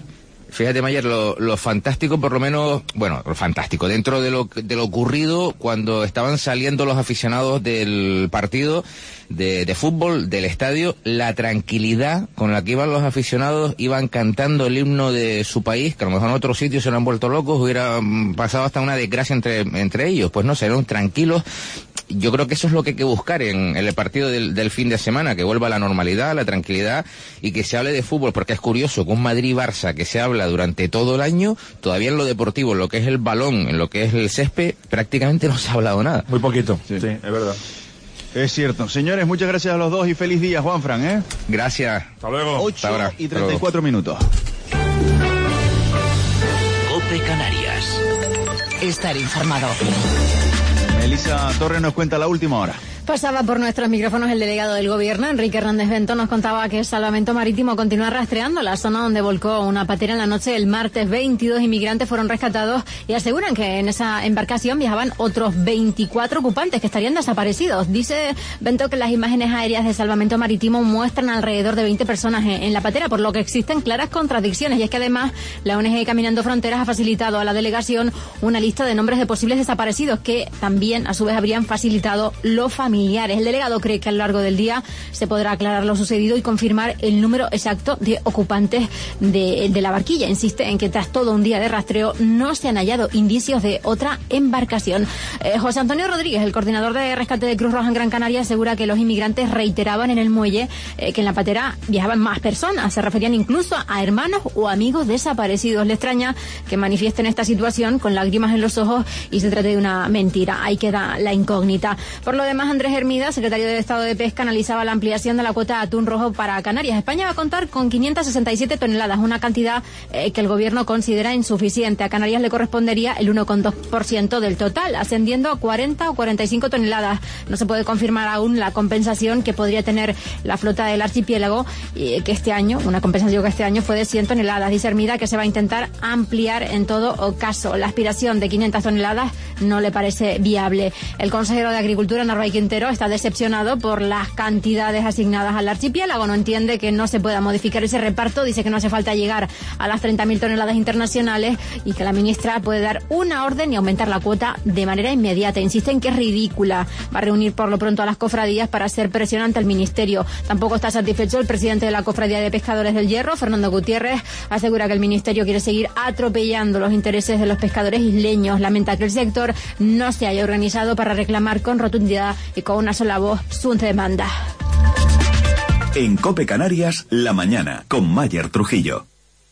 lo fantástico, por lo menos, lo fantástico, dentro de lo ocurrido cuando estaban saliendo los aficionados del partido de fútbol, del estadio, la tranquilidad con la que iban los aficionados, iban cantando el himno de su país, que a lo mejor en otros sitios se lo han vuelto locos, hubiera pasado hasta una desgracia entre ellos, pues no, salieron tranquilos. Yo creo que eso es lo que hay que buscar en el partido del fin de semana, que vuelva la normalidad, la tranquilidad y que se hable de fútbol, porque es curioso que un Madrid-Barça que se habla durante todo el año, todavía en lo deportivo, en lo que es el balón, en lo que es el césped, prácticamente no se ha hablado nada. Muy poquito, sí, es verdad. Es cierto. Señores, muchas gracias a los dos y feliz día, Juanfran, ¿eh? Gracias. Hasta luego. 8:34 minutos. COPE Canarias. Estar informado. Melissa Torres nos cuenta la última hora. Pasaba por nuestros micrófonos el delegado del Gobierno, Enrique Hernández Bento, nos contaba que Salvamento Marítimo continúa rastreando la zona donde volcó una patera en la noche del martes. 22 inmigrantes fueron rescatados y aseguran que en esa embarcación viajaban otros 24 ocupantes que estarían desaparecidos. Dice Bento que las imágenes aéreas de Salvamento Marítimo muestran alrededor de 20 personas en la patera, por lo que existen claras contradicciones. Y es que además la ONG Caminando Fronteras ha facilitado a la delegación una lista de nombres de posibles desaparecidos que también a su vez habrían facilitado los familiares. El delegado cree que a lo largo del día se podrá aclarar lo sucedido y confirmar el número exacto de ocupantes de la barquilla. Insiste en que tras todo un día de rastreo no se han hallado indicios de otra embarcación. José Antonio Rodríguez, el coordinador de rescate de Cruz Roja en Gran Canaria, asegura que los inmigrantes reiteraban en el muelle que en la patera viajaban más personas. Se referían incluso a hermanos o amigos desaparecidos. Le extraña que manifiesten esta situación con lágrimas en los ojos y se trate de una mentira. Ahí queda la incógnita. Por lo demás, Andrés Hermida, secretario de Estado de Pesca, analizaba la ampliación de la cuota de atún rojo para Canarias. España va a contar con 567 toneladas, una cantidad que el gobierno considera insuficiente. A Canarias le correspondería el 1,2% del total, ascendiendo a 40 o 45 toneladas. No se puede confirmar aún la compensación que podría tener la flota del archipiélago, que este año fue de 100 toneladas. Dice Hermida que se va a intentar ampliar en todo caso. La aspiración de 500 toneladas no le parece viable. El consejero de Agricultura, Narváez Quintero, está decepcionado por las cantidades asignadas al archipiélago. No entiende que no se pueda modificar ese reparto. Dice que no hace falta llegar a las 30.000 toneladas internacionales y que la ministra puede dar una orden y aumentar la cuota de manera inmediata. Insiste en que es ridícula. Va a reunir por lo pronto a las cofradías para hacer presión ante el ministerio. Tampoco está satisfecho el presidente de la Cofradía de Pescadores del Hierro, Fernando Gutiérrez. Asegura que el ministerio quiere seguir atropellando los intereses de los pescadores isleños. Lamenta que el sector no se haya organizado para reclamar con rotundidad y con una sola voz su demanda. En COPE Canarias, la mañana, con Mayer Trujillo.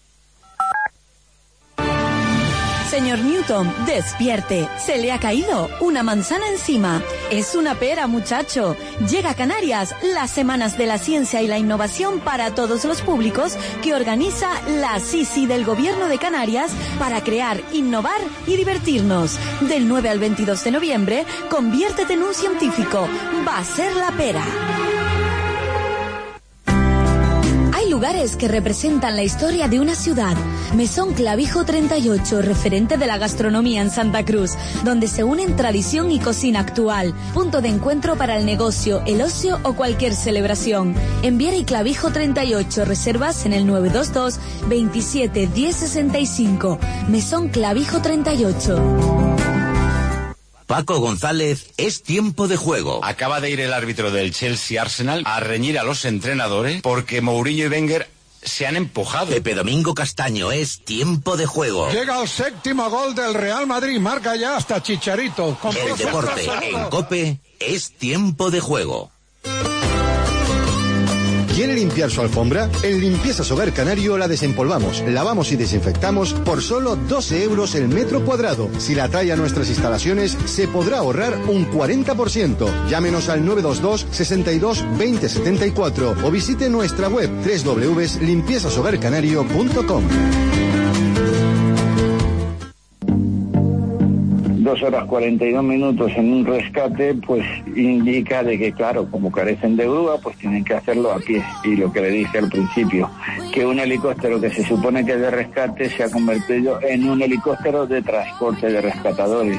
Señor Newton, despierte. Se le ha caído una manzana encima. Es una pera, muchacho. Llega a Canarias las Semanas de la Ciencia y la Innovación para todos los públicos que organiza la CICI del Gobierno de Canarias para crear, innovar y divertirnos. Del 9 al 22 de noviembre, conviértete en un científico. Va a ser la pera. Hay lugares que representan la historia de una ciudad. Mesón Clavijo 38, referente de la gastronomía en Santa Cruz, donde se unen tradición y cocina actual. Punto de encuentro para el negocio, el ocio o cualquier celebración. En Viera y Clavijo 38, reservas en el 922 27 10 65. Mesón Clavijo 38. Paco González, es tiempo de juego. Acaba de ir el árbitro del Chelsea-Arsenal a reñir a los entrenadores porque Mourinho y Wenger se han empujado. Pepe Domingo Castaño, es tiempo de juego. Llega el séptimo gol del Real Madrid, marca ya hasta Chicharito. El deporte en COPE es tiempo de juego. ¿Quiere limpiar su alfombra? En Limpiezas Hogar Canario la desempolvamos, lavamos y desinfectamos por solo 12 euros el metro cuadrado. Si la trae a nuestras instalaciones, se podrá ahorrar un 40%. Llámenos al 922 62 20 74 o visite nuestra web www.limpiezashogarcanario.com. 2 horas 42 minutos en un rescate, pues indica de que, claro, como carecen de grúa, pues tienen que hacerlo a pie. Y lo que le dije al principio, que un helicóptero que se supone que es de rescate se ha convertido en un helicóptero de transporte de rescatadores.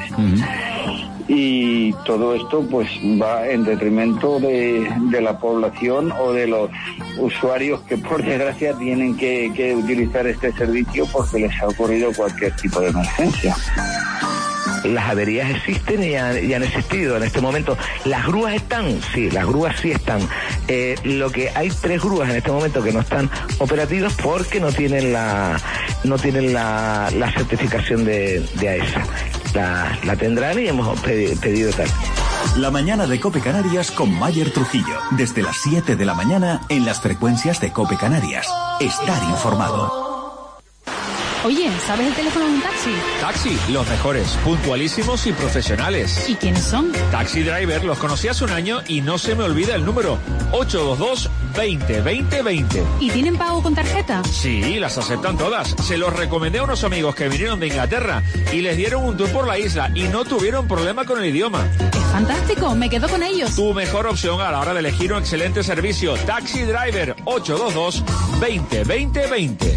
Y todo esto pues va en detrimento de la población o de los usuarios que por desgracia tienen que utilizar este servicio porque les ha ocurrido cualquier tipo de emergencia. Las averías existen y han existido en este momento. ¿Las grúas están? Sí, las grúas sí están. Lo que hay 3 grúas en este momento que no están operativas porque no tienen la certificación de AESA. La tendrán y hemos pedido tal. La mañana de COPE Canarias con Mayer Trujillo. Desde las 7 de la mañana en las frecuencias de COPE Canarias. Estar informado. Oye, ¿sabes el teléfono de un taxi? Taxi, los mejores, puntualísimos y profesionales. ¿Y quiénes son? Taxi Driver, los conocí hace un año y no se me olvida el número, 822-20-20-20. ¿Y tienen pago con tarjeta? Sí, las aceptan todas. Se los recomendé a unos amigos que vinieron de Inglaterra y les dieron un tour por la isla y no tuvieron problema con el idioma. Es fantástico, me quedo con ellos. Tu mejor opción a la hora de elegir un excelente servicio. Taxi Driver, 822-20-20-20.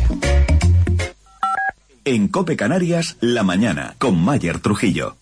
En COPE Canarias, la mañana, con Mayer Trujillo.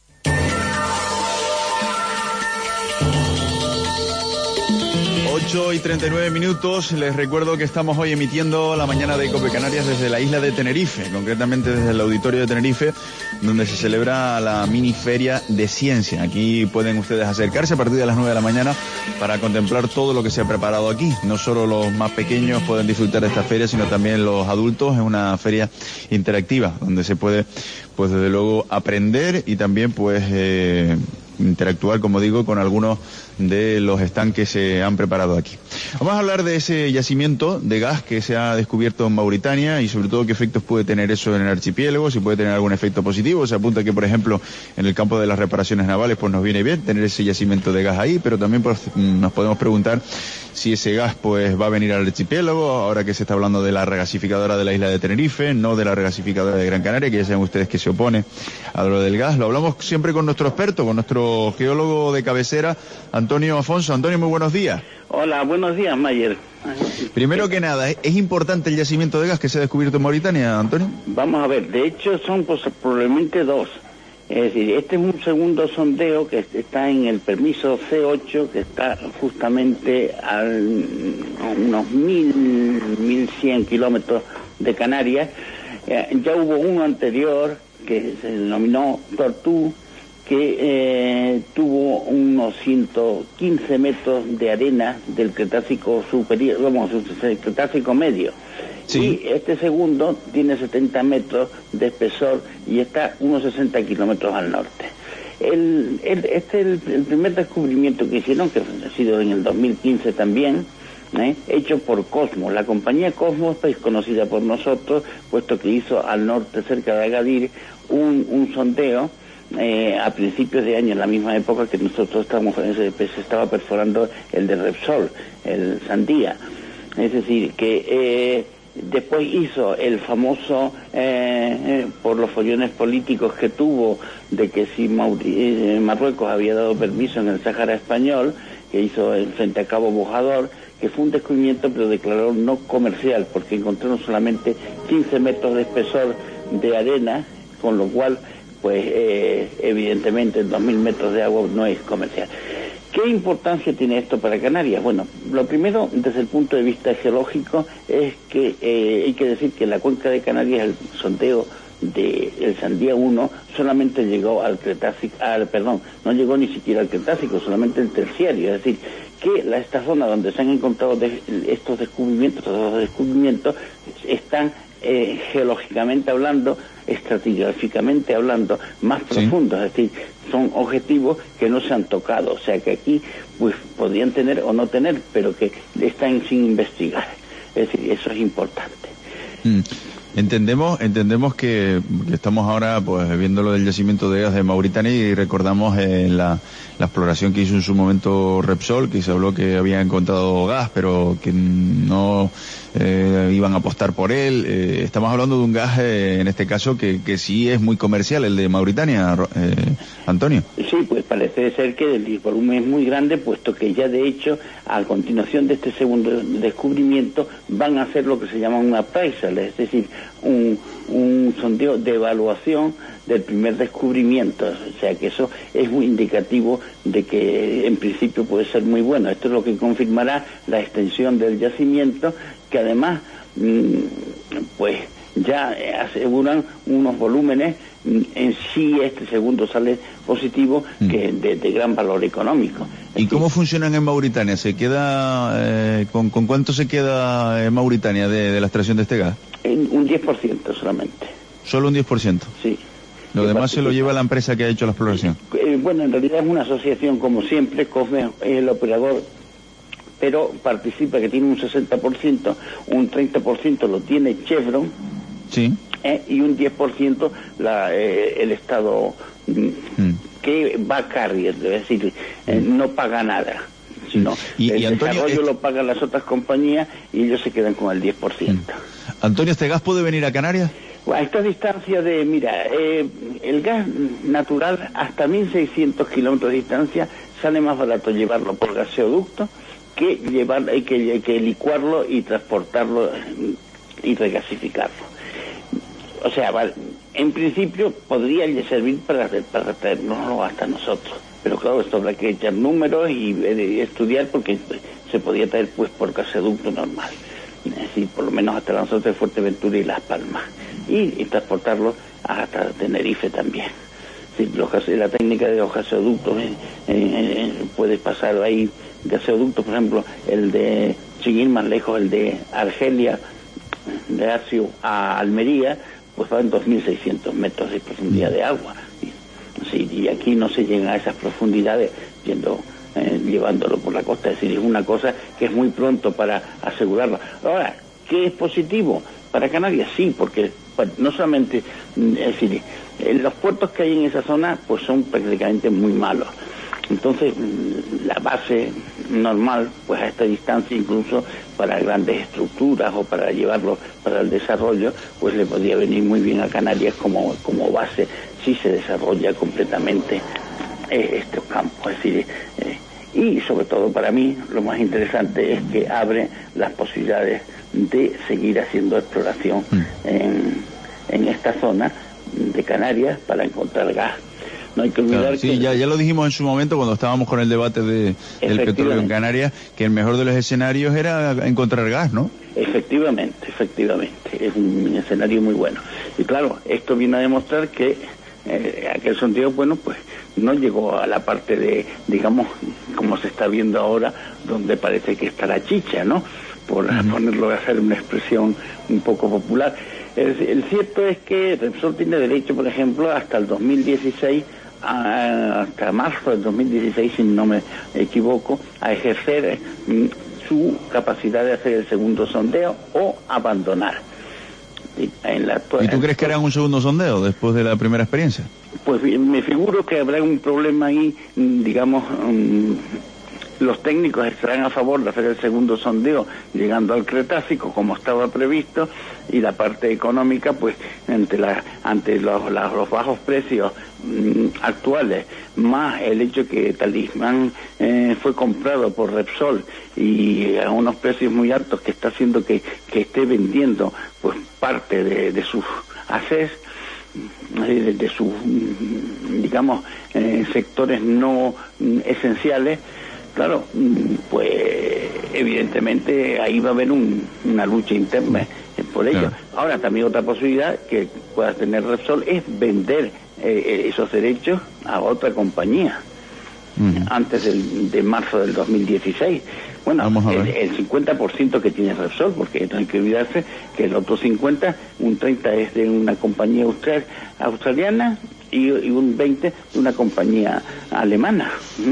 8:39. Les recuerdo que estamos hoy emitiendo la mañana de COPE Canarias desde la isla de Tenerife, concretamente desde el auditorio de Tenerife, donde se celebra la mini feria de ciencia. Aquí pueden ustedes acercarse a partir de las 9 de la mañana para contemplar todo lo que se ha preparado aquí. No solo los más pequeños pueden disfrutar de esta feria, sino también los adultos. Es una feria interactiva, donde se puede, pues desde luego, aprender y también, pues, interactuar, como digo, con algunos de los stands que se han preparado aquí. Vamos a hablar de ese yacimiento de gas que se ha descubierto en Mauritania y sobre todo qué efectos puede tener eso en el archipiélago, si puede tener algún efecto positivo. Se apunta que, por ejemplo, en el campo de las reparaciones navales, pues nos viene bien tener ese yacimiento de gas ahí, pero también pues, nos podemos preguntar si ese gas pues va a venir al archipiélago, ahora que se está hablando de la regasificadora de la isla de Tenerife, no de la regasificadora de Gran Canaria, que ya saben ustedes que se opone a lo del gas. Lo hablamos siempre con nuestro experto, con nuestro geólogo de cabecera, Antonio Afonso. Antonio, muy buenos días. Hola, buenos días, Mayer. Primero que nada, ¿es importante el yacimiento de gas que se ha descubierto en Mauritania, Antonio? Vamos a ver, de hecho son probablemente dos. Es decir, este es un segundo sondeo que está en el permiso C8, que está justamente a unos 1.100 kilómetros de Canarias. Ya hubo uno anterior que se denominó Tortú, que tuvo unos 115 metros de arena del Cretácico superior, vamos, el Cretácico medio. Sí. Y este segundo tiene 70 metros de espesor y está unos 60 kilómetros al norte. Este es el primer descubrimiento que hicieron, que ha sido en el 2015 también, hecho por Cosmos. La compañía Cosmos es conocida por nosotros, puesto que hizo al norte, cerca de Agadir, un sondeo a principios de año, en la misma época que nosotros se estaba perforando el de Repsol, el Sandía. Es decir, que después hizo el famoso, por los follones políticos que tuvo, de que si Marruecos había dado permiso en el Sáhara español, que hizo frente a Cabo Bojador, que fue un descubrimiento pero declaró no comercial, porque encontraron solamente 15 metros de espesor de arena, con lo cual, pues evidentemente 2.000 metros de agua no es comercial. ¿Qué importancia tiene esto para Canarias? Bueno, lo primero, desde el punto de vista geológico, es que hay que decir que en la cuenca de Canarias el sondeo del Sandía 1 solamente llegó al Cretácico, no llegó ni siquiera al Cretácico, solamente el terciario, es decir, que esta zona donde se han encontrado estos descubrimientos están geológicamente hablando, estratigráficamente hablando, más profundos, es decir, son objetivos que no se han tocado, o sea que aquí pues podrían tener o no tener, pero que están sin investigar, es decir, eso es importante. Entendemos que estamos ahora pues viendo lo del yacimiento de gas de Mauritania y recordamos la exploración que hizo en su momento Repsol, que se habló que había encontrado gas, pero que no iban a apostar por él. Estamos hablando de un gas, en este caso, que sí es muy comercial, el de Mauritania, Antonio. Sí, pues parece ser que el volumen es muy grande, puesto que ya de hecho, a continuación de este segundo descubrimiento, van a hacer lo que se llama un appraisal, es decir, un sondeo de evaluación del primer descubrimiento, o sea que eso es muy indicativo de que en principio puede ser muy bueno. Esto es lo que confirmará la extensión del yacimiento, que además pues ya aseguran unos volúmenes, en sí este segundo sale positivo, que de gran valor económico. ¿Y cómo funcionan en Mauritania? ¿Se queda con cuánto se queda en Mauritania de la extracción de este gas? Un 10% solamente. ¿Solo un 10%? Sí. Lo demás se lo lleva la empresa que ha hecho la exploración. Bueno, en realidad es una asociación, como siempre, Cosmos es el operador, pero participa, que tiene un 60%, un 30% lo tiene Chevron, sí, y un 10% el Estado que va carrier, es decir, no paga nada, sino el Antonio, desarrollo lo pagan las otras compañías y ellos se quedan con el 10%. Antonio, ¿este gas puede venir a Canarias? A esta distancia el gas natural hasta 1.600 kilómetros de distancia sale más barato llevarlo por gaseoducto que que licuarlo y transportarlo y regasificarlo. O sea, en principio podría servir para traernoslo hasta nosotros, pero claro, esto habrá que echar números y estudiar, porque se podría traer pues por gaseoducto normal, es decir, por lo menos hasta la zona de Fuerteventura y Las Palmas, y transportarlo hasta Tenerife también. Sí, la técnica de los gaseoductos, puede pasar ahí gaseoductos, por ejemplo, el de, sin ir más lejos, el de Argelia, de Acio a Almería, pues va en 2.600 metros de profundidad de agua. Sí, y aquí no se llegan a esas profundidades llevándolo por la costa. Es decir, es una cosa que es muy pronto para asegurarlo. Ahora, ¿qué es positivo? Para Canarias sí, porque no solamente, es decir, los puertos que hay en esa zona pues son prácticamente muy malos. Entonces, la base normal, pues a esta distancia, incluso para grandes estructuras o para llevarlo para el desarrollo, pues le podría venir muy bien a Canarias como base si se desarrolla completamente estos campos. Es decir, y sobre todo para mí lo más interesante es que abre las posibilidades de seguir haciendo exploración en esta zona de Canarias para encontrar gas. No hay que olvidar que... ya lo dijimos en su momento cuando estábamos con el debate del petróleo en Canarias, que el mejor de los escenarios era encontrar gas, ¿no? Efectivamente, es un escenario muy bueno. Y claro, esto viene a demostrar que aquel sondeo, bueno, pues no llegó a la parte de, digamos, como se está viendo ahora, donde parece que está la chicha, ¿no? Por ponerlo a hacer una expresión un poco popular. El cierto es que Repsol tiene derecho, por ejemplo, hasta el 2016, hasta marzo del 2016, si no me equivoco, a ejercer su capacidad de hacer el segundo sondeo o abandonar. ¿Y tú crees que harán un segundo sondeo después de la primera experiencia? Pues me figuro que habrá un problema ahí, digamos, los técnicos estarán a favor de hacer el segundo sondeo llegando al Cretácico como estaba previsto, y la parte económica, pues ante los bajos precios actuales, más el hecho que Talismán fue comprado por Repsol y a unos precios muy altos, que está haciendo que esté vendiendo pues parte de sus assets, de sus, digamos, sectores no esenciales. Claro, pues evidentemente ahí va a haber una lucha interna por ello. Claro. Ahora, también otra posibilidad que pueda tener Repsol es vender esos derechos a otra compañía antes de marzo del 2016. Bueno, el 50% que tiene Repsol, porque no hay que olvidarse que el otro 50%, un 30% es de una compañía australiana y un 20% de una compañía alemana.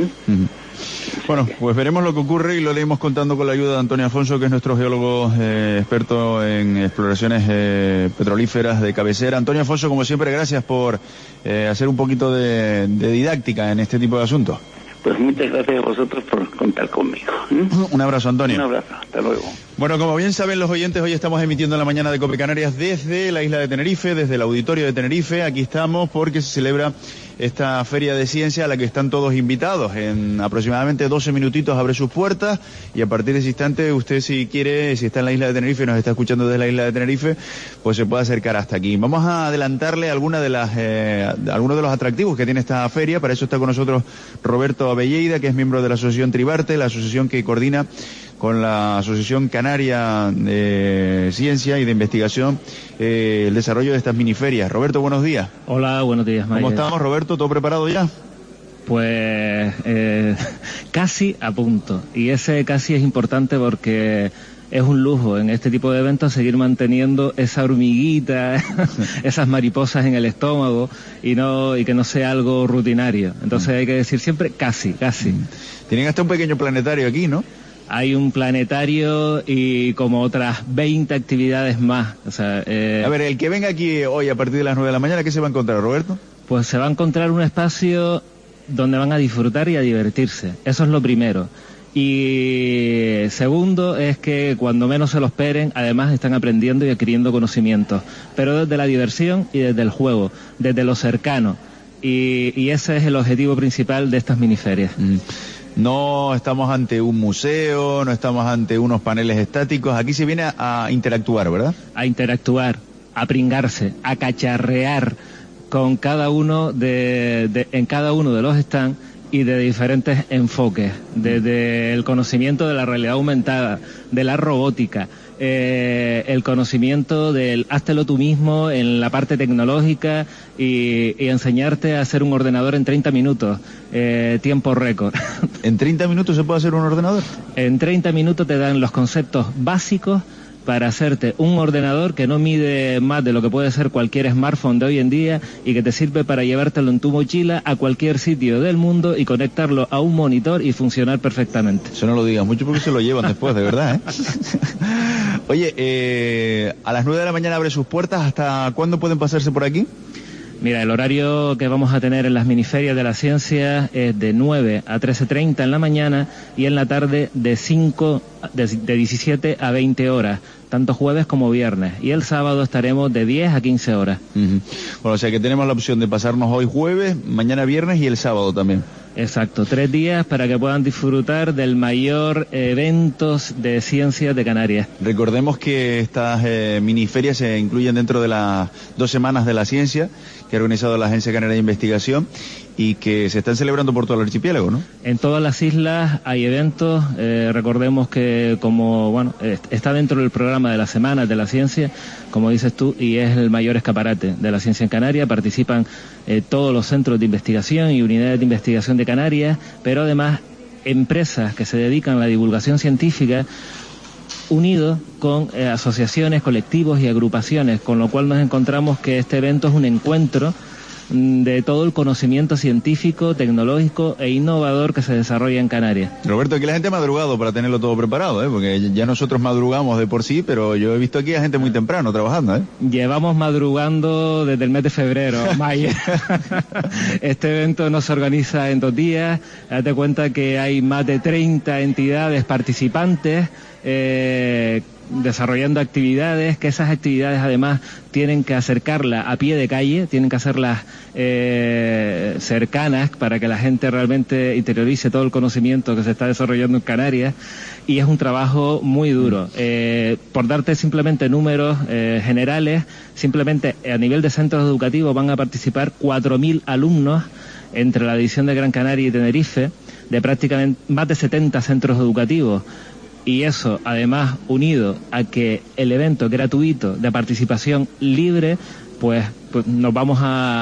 Bueno, pues veremos lo que ocurre y lo iremos contando con la ayuda de Antonio Afonso, que es nuestro geólogo experto en exploraciones petrolíferas de cabecera. Antonio Afonso, como siempre, gracias por hacer un poquito de didáctica en este tipo de asuntos. Pues muchas gracias a vosotros por contar conmigo. Un abrazo, Antonio. Un abrazo, hasta luego. Bueno, como bien saben los oyentes, hoy estamos emitiendo en la mañana de Cope Canarias desde la isla de Tenerife, desde el auditorio de Tenerife. Aquí estamos porque se celebra esta feria de ciencia a la que están todos invitados. En aproximadamente 12 minutitos abre sus puertas y a partir de ese instante usted, si quiere, si está en la isla de Tenerife y nos está escuchando desde la isla de Tenerife, pues se puede acercar hasta aquí. Vamos a adelantarle algunos de los atractivos que tiene esta feria. Para eso está con nosotros Roberto Abelleida, que es miembro de la Asociación Tribarte, la asociación que coordina con la Asociación Canaria de Ciencia y de Investigación el desarrollo de estas miniferias. Roberto, buenos días. Hola, buenos días, Mayer. ¿Cómo estamos, Roberto? ¿Todo preparado ya? Pues casi a punto. Y ese casi es importante porque es un lujo en este tipo de eventos seguir manteniendo esa hormiguita, esas mariposas en el estómago y que no sea algo rutinario. Entonces hay que decir siempre casi. Tienen hasta un pequeño planetario aquí, ¿no? hay un planetario y como otras 20 actividades más. O sea, a ver, el que venga aquí hoy a partir de las 9 de la mañana, ¿qué se va a encontrar, Roberto? Pues se va a encontrar un espacio donde van a disfrutar y a divertirse. Eso es lo primero. Y segundo es que cuando menos se lo esperen, además están aprendiendo y adquiriendo conocimientos, pero desde la diversión y desde el juego, desde lo cercano. Y ese es el objetivo principal de estas miniferias. No estamos ante un museo, no estamos ante unos paneles estáticos, aquí se viene a interactuar, ¿verdad? A interactuar, a pringarse, a cacharrear con cada uno en cada uno de los stands y de diferentes enfoques, desde el conocimiento de la realidad aumentada, de la robótica, el conocimiento del háztelo tú mismo en la parte tecnológica y enseñarte a hacer un ordenador en 30 minutos, tiempo récord. ¿En 30 minutos se puede hacer un ordenador? En 30 minutos te dan los conceptos básicos para hacerte un ordenador que no mide más de lo que puede ser cualquier smartphone de hoy en día y que te sirve para llevártelo en tu mochila a cualquier sitio del mundo y conectarlo a un monitor y funcionar perfectamente. Eso no lo digas mucho porque se lo llevan después, de verdad, ¿eh? Oye, a las 9 de la mañana abre sus puertas. ¿Hasta cuándo pueden pasarse por aquí? Mira, el horario que vamos a tener en las miniferias de la ciencia es de 9 a 13:30 en la mañana y en la tarde de 17 a 20 horas, tanto jueves como viernes. Y el sábado estaremos de 10 a 15 horas. Bueno, o sea que tenemos la opción de pasarnos hoy jueves, mañana viernes y el sábado también. Exacto, 3 días para que puedan disfrutar del mayor eventos de ciencias de Canarias. Recordemos que estas miniferias se incluyen dentro de las 2 semanas de la ciencia que ha organizado la Agencia Canaria de Investigación y que se están celebrando por todo el archipiélago, ¿no? En todas las islas hay eventos, recordemos que está dentro del programa de las Semanas de la Ciencia, como dices tú, y es el mayor escaparate de la ciencia en Canarias. Participan todos los centros de investigación y unidades de investigación de Canarias, pero además empresas que se dedican a la divulgación científica, unidos con asociaciones, colectivos y agrupaciones, con lo cual nos encontramos que este evento es un encuentro de todo el conocimiento científico, tecnológico e innovador que se desarrolla en Canarias. Roberto, aquí la gente ha madrugado para tenerlo todo preparado, porque ya nosotros madrugamos de por sí, pero yo he visto aquí a gente muy temprano trabajando, Llevamos madrugando desde el mes de febrero, mayo. Este evento no se organiza en 2 días. Date cuenta que hay más de 30 entidades participantes desarrollando actividades, que esas actividades además tienen que acercarlas a pie de calle, tienen que hacerlas cercanas para que la gente realmente interiorice todo el conocimiento que se está desarrollando en Canarias, y es un trabajo muy duro. Por darte simplemente números generales, simplemente a nivel de centros educativos van a participar 4.000 alumnos entre la división de Gran Canaria y Tenerife, de prácticamente más de 70 centros educativos. Y eso, además, unido a que el evento es gratuito, de participación libre, pues nos vamos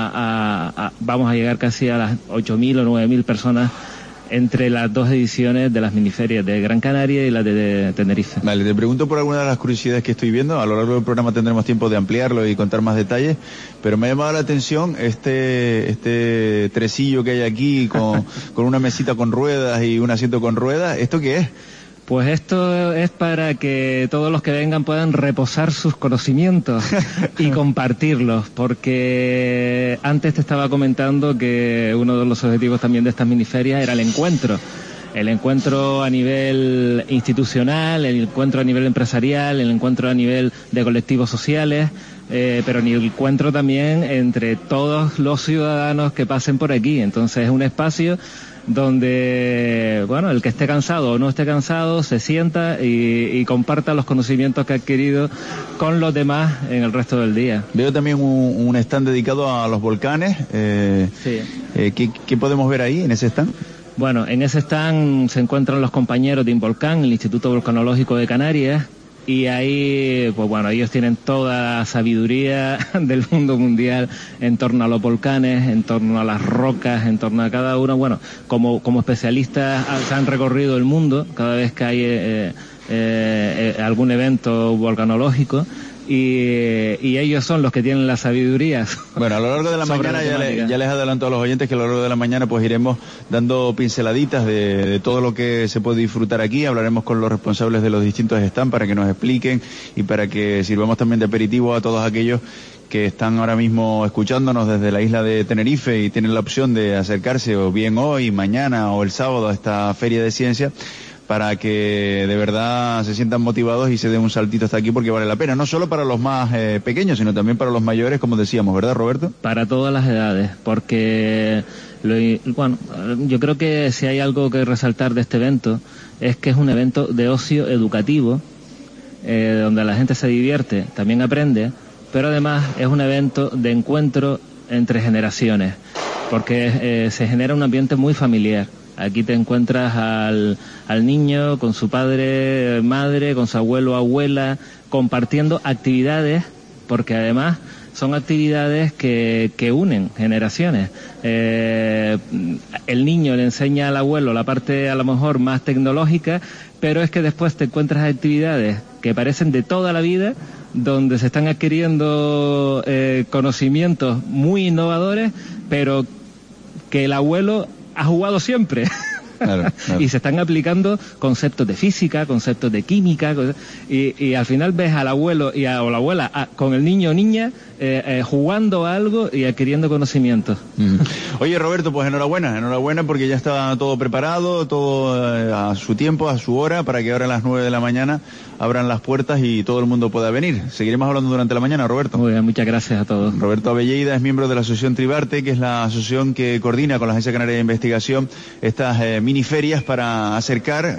a llegar casi a las 8.000 o 9.000 personas entre las 2 ediciones de las miniferias de Gran Canaria y la de Tenerife. Vale, te pregunto por alguna de las curiosidades que estoy viendo. A lo largo del programa tendremos tiempo de ampliarlo y contar más detalles, pero me ha llamado la atención este tresillo que hay aquí con una mesita con ruedas y un asiento con ruedas. ¿Esto qué es? Pues esto es para que todos los que vengan puedan reposar sus conocimientos y compartirlos, porque antes te estaba comentando que uno de los objetivos también de estas miniferias era el encuentro a nivel institucional, el encuentro a nivel empresarial, el encuentro a nivel de colectivos sociales, pero el encuentro también entre todos los ciudadanos que pasen por aquí. Entonces es un espacio donde, el que esté cansado o no esté cansado se sienta y comparta los conocimientos que ha adquirido con los demás en el resto del día. Veo también un stand dedicado a los volcanes. Sí. ¿Qué podemos ver ahí en ese stand? Bueno, en ese stand se encuentran los compañeros de Involcán, el Instituto Volcanológico de Canarias, y ahí, ellos tienen toda la sabiduría del mundo mundial en torno a los volcanes, en torno a las rocas, en torno a cada uno. Como especialistas se han recorrido el mundo cada vez que hay algún evento volcanológico, y ellos son los que tienen la sabiduría. Bueno, a lo largo de la mañana ya les adelanto a los oyentes que a lo largo de la mañana pues iremos dando pinceladitas de todo lo que se puede disfrutar aquí. Hablaremos con los responsables de los distintos stands para que nos expliquen y para que sirvamos también de aperitivo a todos aquellos que están ahora mismo escuchándonos desde la isla de Tenerife y tienen la opción de acercarse o bien hoy, mañana o el sábado a esta Feria de Ciencia, para que de verdad se sientan motivados y se den un saltito hasta aquí porque vale la pena, no solo para los más pequeños, sino también para los mayores, como decíamos, ¿verdad, Roberto? Para todas las edades, porque yo creo que si hay algo que resaltar de este evento es que es un evento de ocio educativo, donde la gente se divierte, también aprende, pero además es un evento de encuentro entre generaciones, porque se genera un ambiente muy familiar. Aquí te encuentras al niño con su padre, madre, con su abuelo, abuela, compartiendo actividades, porque además son actividades que unen generaciones. El niño le enseña al abuelo la parte a lo mejor más tecnológica, pero es que después te encuentras actividades que parecen de toda la vida, donde se están adquiriendo conocimientos muy innovadores, pero que el abuelo ha jugado siempre. Claro. Y se están aplicando conceptos de física, conceptos de química, y al final ves al abuelo o la abuela con el niño o niña jugando algo y adquiriendo conocimientos. Oye, Roberto, pues enhorabuena porque ya está todo preparado, todo a su tiempo, a su hora, para que ahora a las 9 de la mañana abran las puertas y todo el mundo pueda venir. Seguiremos hablando durante la mañana, Roberto. Muy bien, muchas gracias a todos. Roberto Abelleida es miembro de la Asociación Tribarte, que es la asociación que coordina con la Agencia Canaria de Investigación estas miniferias para acercar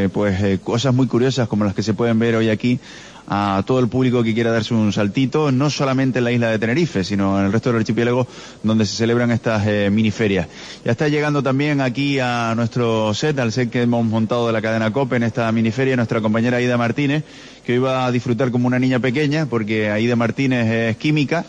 cosas muy curiosas como las que se pueden ver hoy aquí a todo el público que quiera darse un saltito, no solamente en la isla de Tenerife, sino en el resto del archipiélago donde se celebran estas miniferias. Ya está llegando también aquí a nuestro set, al set que hemos montado de la cadena COPE en esta miniferia, nuestra compañera Aida Martínez, que hoy va a disfrutar como una niña pequeña, porque Aida Martínez es química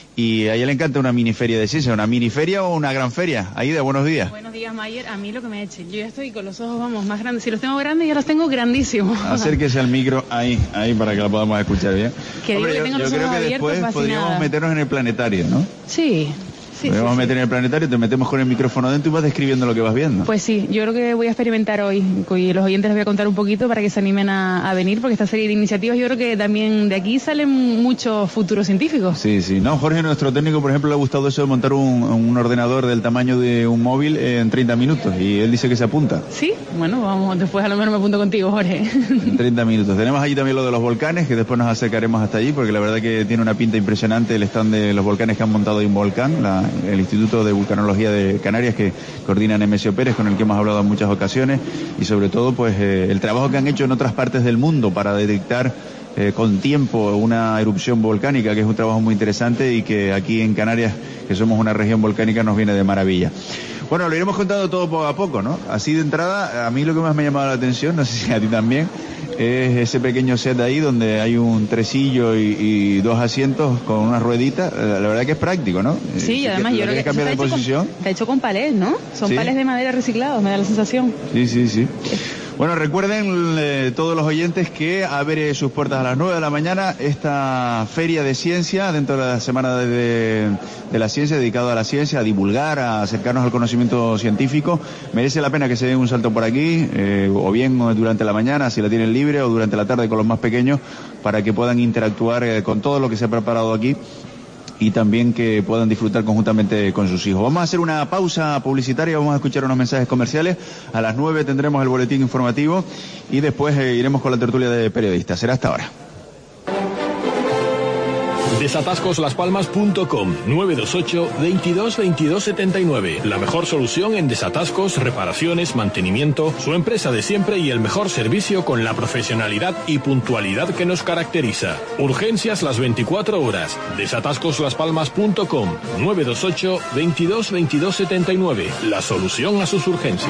y a ella le encanta una miniferia de ciencia. ¿Una miniferia o una gran feria? Aida, buenos días. Buenos días, Mayer. A mí lo que me echen. Yo ya estoy con los ojos, más grandes. Si los tengo grandes, ya los tengo grandísimos. Acérquese al micro, ahí, para que la podamos escuchar bien. Que Hombre, digo que tengo los ojos creo que abiertos, después podríamos meternos en el planetario, ¿no? Sí. Podemos meter en el planetario, te metemos con el micrófono dentro y vas describiendo lo que vas viendo. Pues sí, yo creo que voy a experimentar hoy. Y los oyentes les voy a contar un poquito para que se animen a venir, porque esta serie de iniciativas yo creo que también de aquí salen muchos futuros científicos. Sí. No, Jorge, nuestro técnico, por ejemplo, le ha gustado eso de montar un ordenador del tamaño de un móvil en 30 minutos y él dice que se apunta. Sí, bueno, vamos, después a lo menos me apunto contigo, Jorge. En 30 minutos. Tenemos allí también lo de los volcanes, que después nos acercaremos hasta allí, porque la verdad que tiene una pinta impresionante el stand de los volcanes que han montado en Volcán, el Instituto de Vulcanología de Canarias, que coordinan Nemesio Pérez, con el que hemos hablado en muchas ocasiones, y sobre todo pues el trabajo que han hecho en otras partes del mundo para detectar con tiempo una erupción volcánica, que es un trabajo muy interesante y que aquí en Canarias, que somos una región volcánica, nos viene de maravilla. Bueno, lo iremos contando todo poco a poco, ¿no? Así de entrada, a mí lo que más me ha llamado la atención, no sé si a ti también, es ese pequeño set ahí donde hay un tresillo y dos asientos con una ruedita. La verdad que es práctico, ¿no? Sí, y además yo creo que cambiar de posición. Está hecho con palés, ¿no? Son palés de madera reciclados, me da la sensación. Sí. Bueno, recuerden todos los oyentes que abre sus puertas a las 9 de la mañana esta feria de ciencia dentro de la semana de la ciencia, dedicada a la ciencia, a divulgar, a acercarnos al conocimiento científico. Merece la pena que se den un salto por aquí, o bien durante la mañana, si la tienen libre, o durante la tarde con los más pequeños, para que puedan interactuar con todo lo que se ha preparado aquí y también que puedan disfrutar conjuntamente con sus hijos. Vamos a hacer una pausa publicitaria, vamos a escuchar unos mensajes comerciales. A las 9 tendremos el boletín informativo y después iremos con la tertulia de periodistas. Será hasta ahora. Desatascoslaspalmas.com 928 22 22 79. La mejor solución en desatascos, reparaciones, mantenimiento, su empresa de siempre y el mejor servicio con la profesionalidad y puntualidad que nos caracteriza. Urgencias las 24 horas. Desatascoslaspalmas.com 928 22 22 79. La solución a sus urgencias.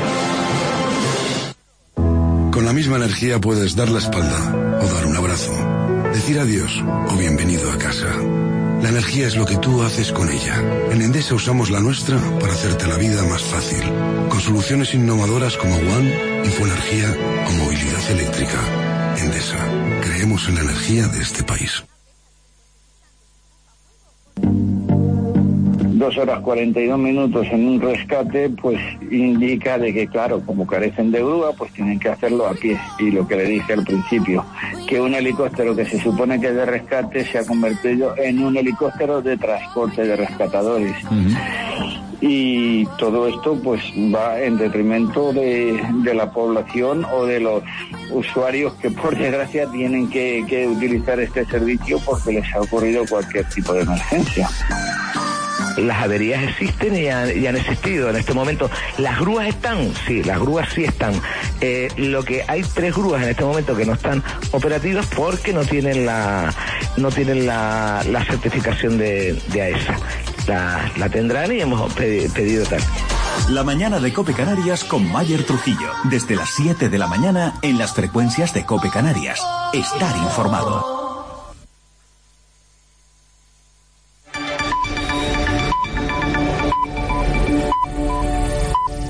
Con la misma energía puedes dar la espalda o dar un abrazo, decir adiós o bienvenido a casa. La energía es lo que tú haces con ella. En Endesa usamos la nuestra para hacerte la vida más fácil. Con soluciones innovadoras como One, Infoenergía o movilidad eléctrica. Endesa, creemos en la energía de este país. 2 horas 42 minutos en un rescate, pues indica de que, claro, como carecen de grúa, pues tienen que hacerlo a pie. Y lo que le dije al principio, que un helicóptero que se supone que es de rescate se ha convertido en un helicóptero de transporte de rescatadores. Y todo esto pues va en detrimento de la población o de los usuarios que por desgracia tienen que utilizar este servicio porque les ha ocurrido cualquier tipo de emergencia. Las averías existen y han existido en este momento. ¿Las grúas están? Sí, las grúas sí están. Lo que hay 3 grúas en este momento que no están operativas porque no tienen la certificación de AESA. La tendrán y hemos pedido tal. La mañana de COPE Canarias con Mayer Trujillo. Desde las 7 de la mañana en las frecuencias de COPE Canarias. Estar informado.